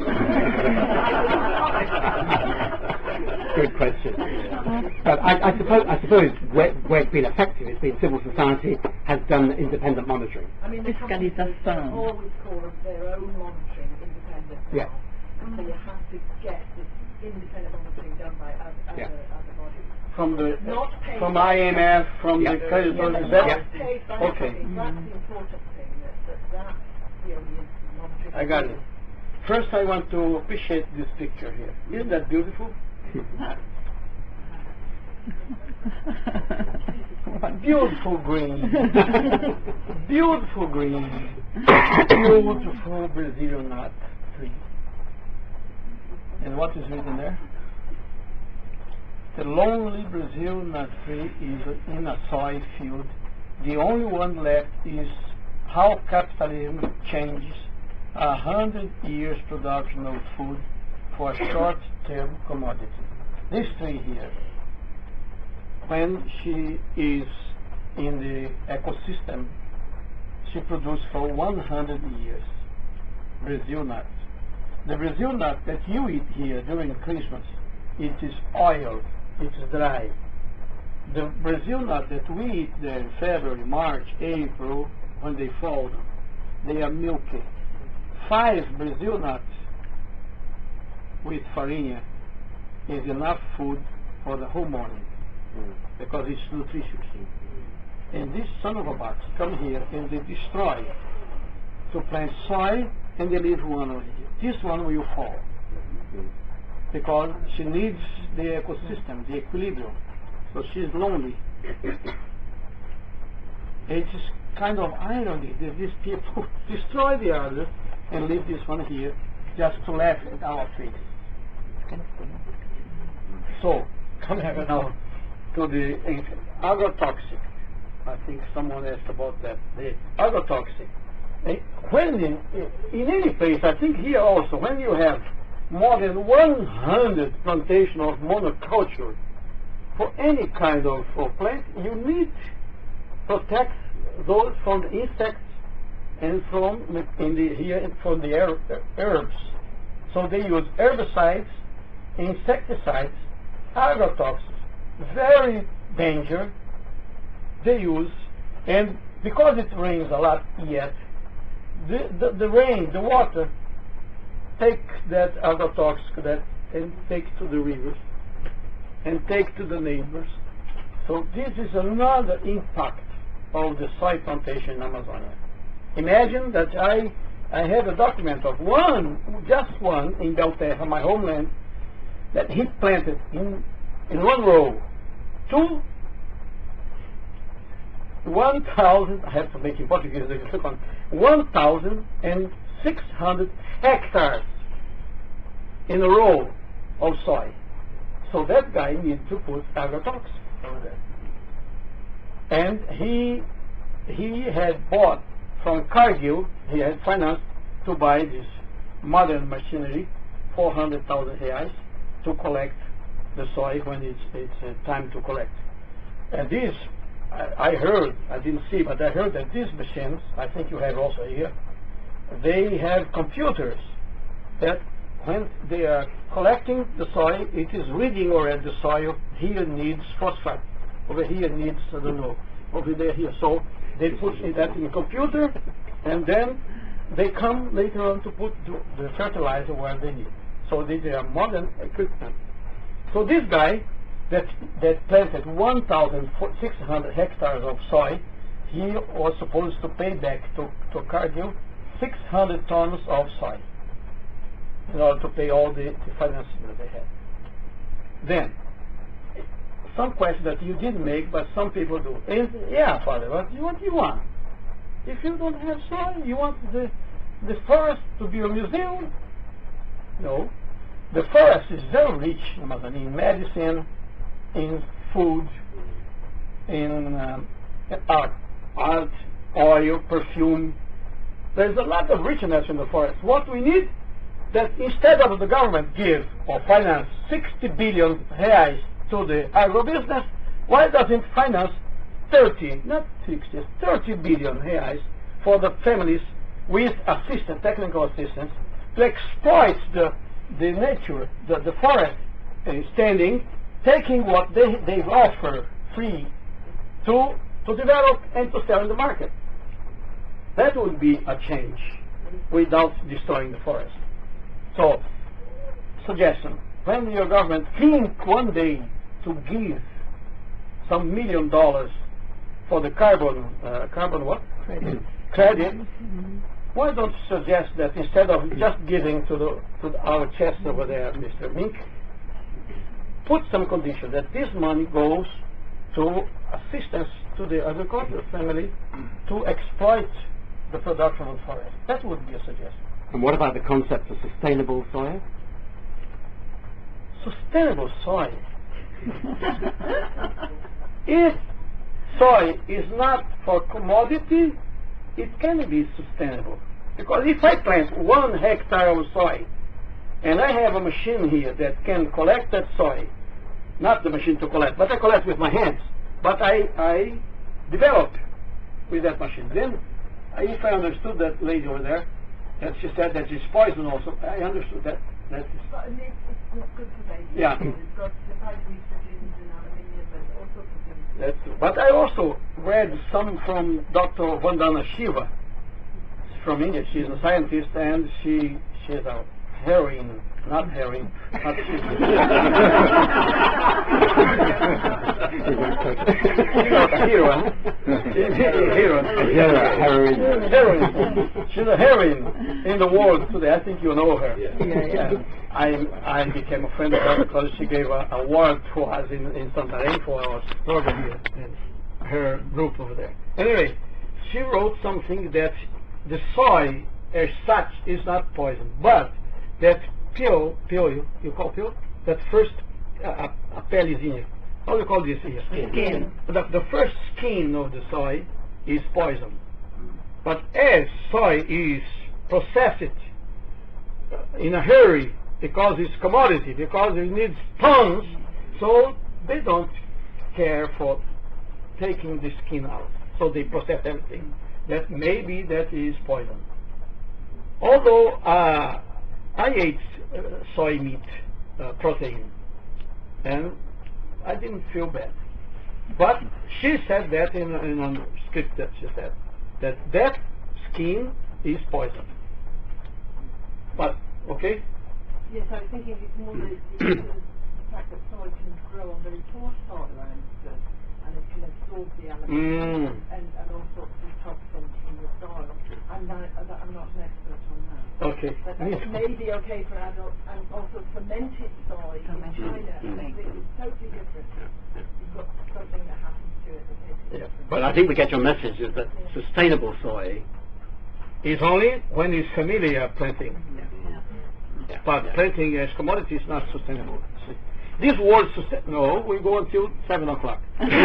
Good question. But I, I suppose, I suppose where, where it's been effective, it's been civil society has done independent monitoring. I mean, the companies Fiscalização. always call their own monitoring independent now. Yeah. So you have to get this independent monitoring done by other, Yeah. other, other bodies. From the Not paid from by- I M F, from Yeah. the credit Yeah, union. but Is not that? paid by Okay. companies. That's the important thing. That, that that's the only monitoring. I got it. First, I want to appreciate this picture here. Isn't that beautiful? Beautiful green. Beautiful green. Beautiful Brazilian nut tree. And what is written there? The lonely Brazil nut tree is in a soy field. The only one left is how capitalism changes a hundred years production of food for a short-term commodity. This tree here, when she is in the ecosystem, she produces for one hundred years Brazil nut. The Brazil nut that you eat here during Christmas, it is oil, it's dry. The Brazil nut that we eat there in February, March, April, when they fall, they are milky. Five Brazil nuts with farinha is enough food for the whole morning, mm. because it's nutritious. And this son of a buck come here and they destroy to plant soy, and they leave one over here. This one will fall, mm. because she needs the ecosystem, the equilibrium. So she's lonely. It's kind of irony that these people destroy the other and leave this one here just to laugh at our face. So, coming now to the uh, agrotoxic. I think someone asked about that. The agrotoxic. Uh, when in, in any place, I think here also, when you have more than one hundred plantation of monoculture, for any kind of, of plant, you need to protect those from the insects and from the, in the here from the herb, herbs. So they use herbicides, insecticides, agrotoxins, very danger. They use, and because it rains a lot yet, the, the, the rain, the water, take that agrotoxic that and take to the rivers and take to the neighbors. So this is another impact of the soy plantation in Amazonia. Imagine that I I have a document of one, just one, in Belterra, my homeland, that he planted in, in one row, two, one thousand, I have to make in Portuguese, I can on, one thousand and six hundred hectares in a row of soy. So that guy needs to put agrotox over there. And he, he had bought from Cargill, he had financed to buy this modern machinery, four hundred thousand reais, to collect the soy when it's, it's uh, time to collect. And these, I, I heard, I didn't see, but I heard that these machines, I think you have also here, they have computers that when they are collecting the soil, it is reading already the soil, here needs phosphate, over here needs, I don't know, over there, here. So they put that in the computer, and then they come later on to put the, the fertilizer where they need. So these are modern equipment. So this guy that that planted one thousand six hundred hectares of soy, he was supposed to pay back to, to Cargill six hundred tons of soy in order to pay all the, the financing that they had. Then, some question that you didn't make, but some people do. Is, yeah, Father, what, what do you want? If you don't have soil, you want the, the forest to be a museum? No. The forest is very rich in medicine, in food, in um, art, art, oil, perfume. There's a lot of richness in the forest. What we need, that instead of the government give or finance sixty billion reais to the agribusiness, why doesn't it finance thirty, not sixty, thirty billion reais for the families with assistance, technical assistance, to exploit the, the nature, the, the forest uh, standing, taking what they, they offer free to, to develop and to sell in the market. That would be a change without destroying the forest. So, suggestion, when your government think one day to give some million dollars for the carbon, uh, carbon what? Credit. Credit. Mm-hmm. Why don't you suggest that instead of just giving to, the, to our chest over there, Mister Mink, put some condition that this money goes to assistance to the agricultural family to exploit the production of forest. That would be a suggestion. And what about the concept of sustainable soil? Sustainable soil. If soil is not for commodity, it can be sustainable. Because if I plant one hectare of soil, and I have a machine here that can collect that soil, not the machine to collect, but I collect with my hands, but I, I develop with that machine. Then, I, if I understood that lady over there, and she said that it's poison also, I understood that. that is, But it's, it's not good for babies. Yeah. It's got the vitamins, proteins, and aluminium, and all sorts of things. That's true. But I also read some from Doctor Vandana Shiva from India. She's a scientist, and she she's a heroine, not heroine, not she's a heroine. She's a heroine. Heroine. Heroine. She's a heroine in the world today. I think you know her. Yeah. Yeah, yeah. And I I became a friend of her because she gave a award to us in, in Santarém for our program here, in her group over there. Anyway, she wrote something that the soil as such is not poison, but that peel, peel, you, you call peel? That first, uh, a pelezinha. How do you call this here? Skin. The, the first skin of the soil is poison. But as soil is processed in a hurry, because it's commodity, because it needs tons, so they don't care for taking the skin out. So they process everything. That maybe that is poison. Although uh, I ate uh, soy meat uh, protein, and I didn't feel bad. But she said that in, in a script that she said that that skin is poison. But okay. Yes, I was thinking it's more the, the, the fact that soil can grow on very poor soil, I understood, and it can absorb the aluminium Mm. and, and all sorts of toxins from the soil. I'm not, I'm not an expert Okay. But it may be okay for adults, and also fermented soy in Fermented China soy. is totally different. You've got something that happens to it that makes it Yeah. different. But I think we get your message is that sustainable soy. It's only when it's familiar planting. Yeah. But Yeah. planting as commodity is not sustainable. See, this word sustain no, we go until seven o'clock.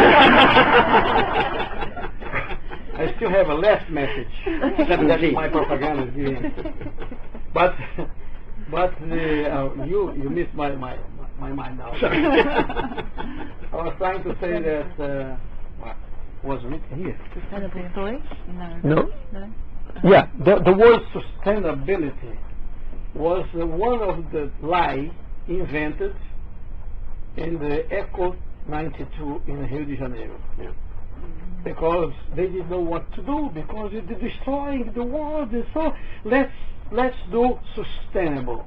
I still have a last message. That's my propaganda is giving. But but the, uh, you you missed my my my mind now. I was trying to say that uh, what was written here. Sustainable soy? No. No. No. Yeah, the, the word sustainability was uh, one of the lie invented in the Eco ninety-two in Rio de Janeiro. Yeah. Because they didn't know what to do, because it is destroying the world, and so let's let's do sustainable.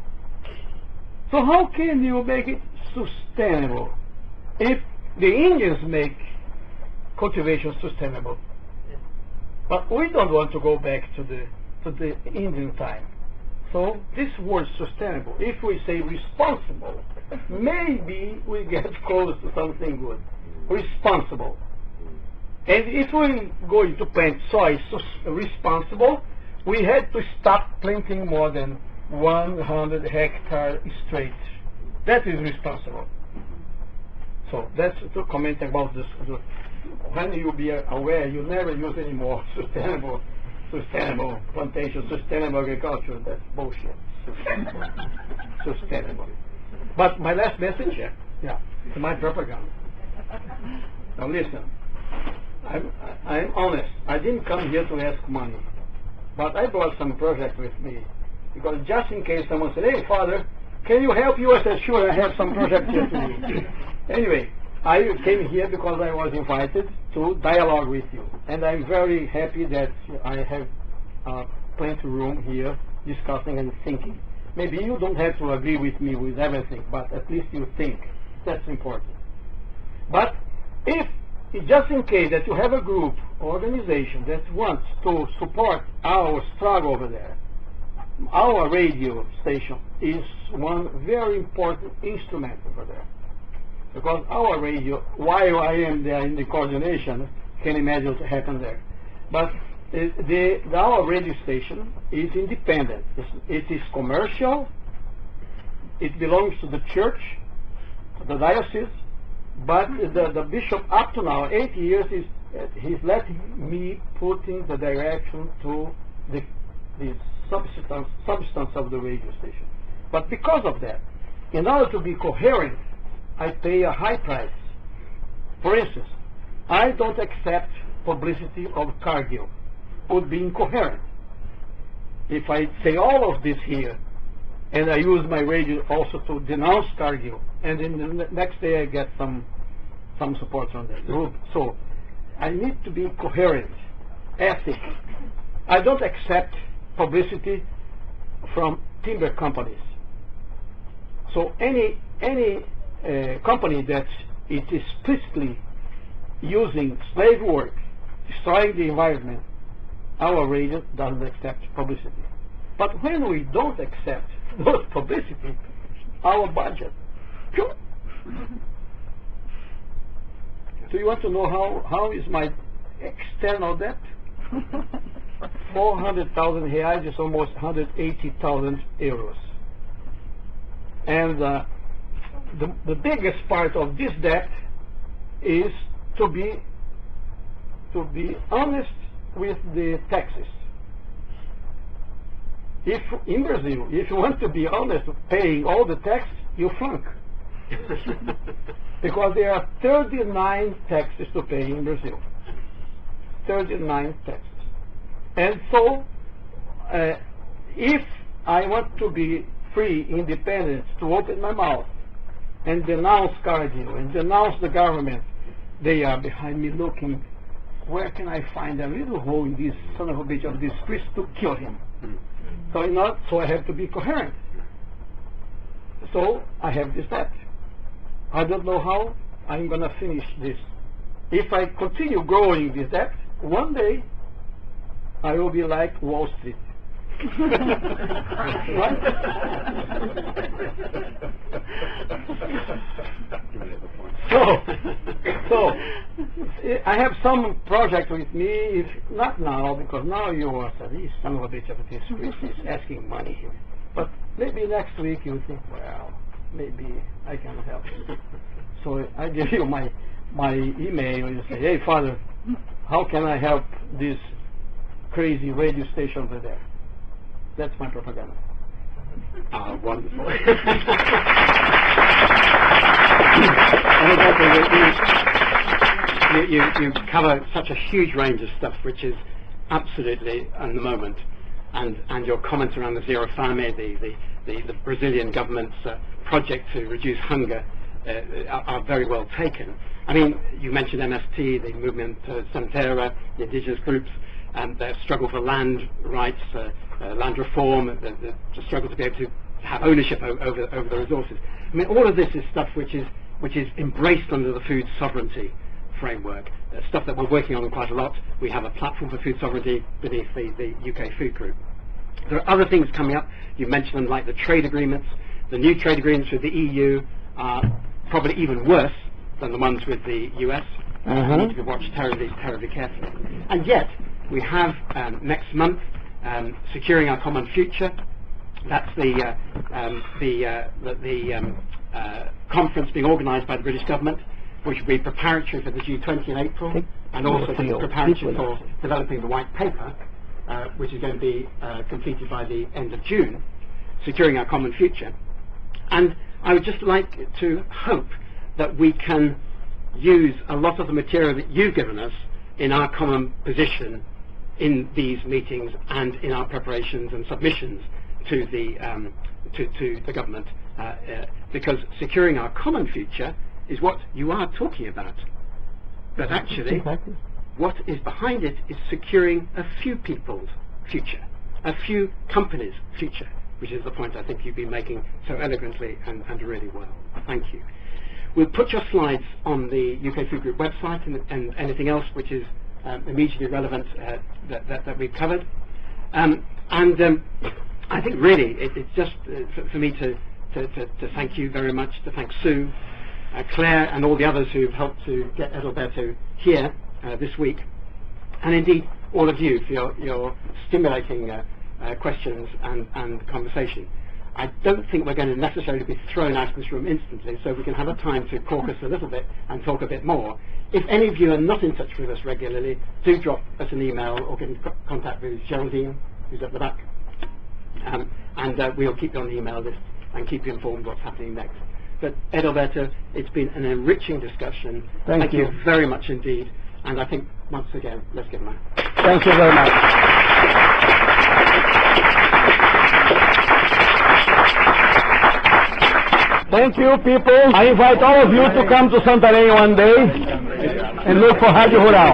So how can you make it sustainable if the Indians make cultivation sustainable? But we don't want to go back to the to the Indian time. So this word sustainable, if we say responsible, maybe we get close to something good. Responsible. And if we going to plant soy sus- responsible, we had to stop planting more than one hundred hectare straight. That is responsible. So that's to comment about this. When you be aware, you never use any more sustainable, sustainable plantation, sustainable agriculture. That's bullshit. Sustainable. Sustainable. But my last message, yeah, yeah, to my propaganda. Now listen. I'm, I'm honest. I didn't come here to ask money, but I brought some project with me, because just in case someone said, "Hey, Father, can you help you?" I said, "Sure, I have some project here to do." Anyway, I came here because I was invited to dialogue with you, and I'm very happy that I have uh, plenty of room here discussing and thinking. Maybe you don't have to agree with me with everything, but at least you think. That's important. But if just in case that you have a group, organization that wants to support our struggle over there, our radio station is one very important instrument over there. Because our radio, while I am there in the coordination, can imagine what happened there. But the, the, the, our radio station is independent. It's, it is commercial. It belongs to the church, to the diocese. But the, the bishop, up to now, eight years, is uh, he's letting me put in the direction to the, the substance, substance of the radio station. But because of that, in order to be coherent, I pay a high price. For instance, I don't accept publicity of Cargill. It would be incoherent. If I say all of this here, and I use my radio also to denounce Cargill, and then the next day I get some some support from the group. So I need to be coherent, ethic. I don't accept publicity from timber companies. So any any uh, company that is explicitly using slave work, destroying the environment, our radio doesn't accept publicity. But when we don't accept those publicity, our budget. Phew. Do you want to know how, how is my external debt? four hundred thousand reais is almost one hundred eighty thousand euros. And uh, the, the biggest part of this debt is to be to be honest with the taxes. If in Brazil, if you want to be honest, paying all the tax, you flunk. Because there are thirty-nine taxes to pay in Brazil. thirty-nine taxes. And so, uh, if I want to be free, independent, to open my mouth and denounce Cargill and denounce the government, they are behind me looking, where can I find a little hole in this son of a bitch of this priest to kill him? So, not, so I have to be coherent. So I have this debt. I don't know how I'm going to finish this. If I continue growing this debt, one day I will be like Wall Street. so, so I have some project with me, if not now, because now you are this son of a bitch of a this Chris is asking money here. But maybe next week you think, well, maybe I can help you. So I give you my my email and you say, hey Father, how can I help this crazy radio station over there? That's my propaganda. Ah, wonderful. you, you, you cover such a huge range of stuff, which is absolutely in the moment. And, and your comments around the Zero Fame, the, the, the, the Brazilian government's uh, project to reduce hunger uh, are, are very well taken. I mean, you mentioned M S T, the movement uh, Sem Terra, the indigenous groups, and their struggle for land rights, uh, uh, land reform, the, the, the struggle to be able to have ownership o over, over the resources. I mean, all of this is stuff which is, which is embraced under the food sovereignty framework, uh, stuff that we're working on quite a lot. We have a platform for food sovereignty beneath the, the U K Food Group. There are other things coming up. You mentioned them, like the trade agreements. The new trade agreements with the E U are probably even worse than the ones with the U S. Uh-huh. Need to be watched terribly, terribly carefully. And yet, we have um, next month um, Securing Our Common Future. That's the uh, um, the uh, the, the um, uh, conference being organised by the British government, which will be preparatory for the G twenty in April, and also preparatory for developing the white paper, uh, which is going to be uh, completed by the end of June, Securing Our Common Future. And I would just like to hope that we can use a lot of the material that you've given us in our common position in these meetings and in our preparations and submissions to the um, to, to the government, uh, uh, because securing our common future is what you are talking about. But actually, Exactly. what is behind it is securing a few people's future, a few companies' future, which is the point I think you've been making so elegantly and, and really well. Thank you. We'll put your slides on the U K Food Group website and, and anything else which is um, immediately relevant uh, that, that, that we've covered. Um, and um, I think really it, it's just uh, for, for me to, to, to, to thank you very much, to thank Sue, uh, Claire and all the others who've helped to get Adalberto here uh, this week, and indeed all of you for your, your stimulating uh, uh, questions and, and conversation. I don't think we're going to necessarily be thrown out of this room instantly, so we can have a time to caucus a little bit and talk a bit more. If any of you are not in touch with us regularly, do drop us an email or get in co contact with Geraldine, who's at the back, um, and uh, we'll keep you on the email list and keep you informed what's happening next. But Adalberto, it's been an enriching discussion. Thank, Thank you. you very much indeed, and I think once again, let's give him a Thank you very much. Thank you, people. I invite all of you to come to Santarém one day and look for Rádio Rural.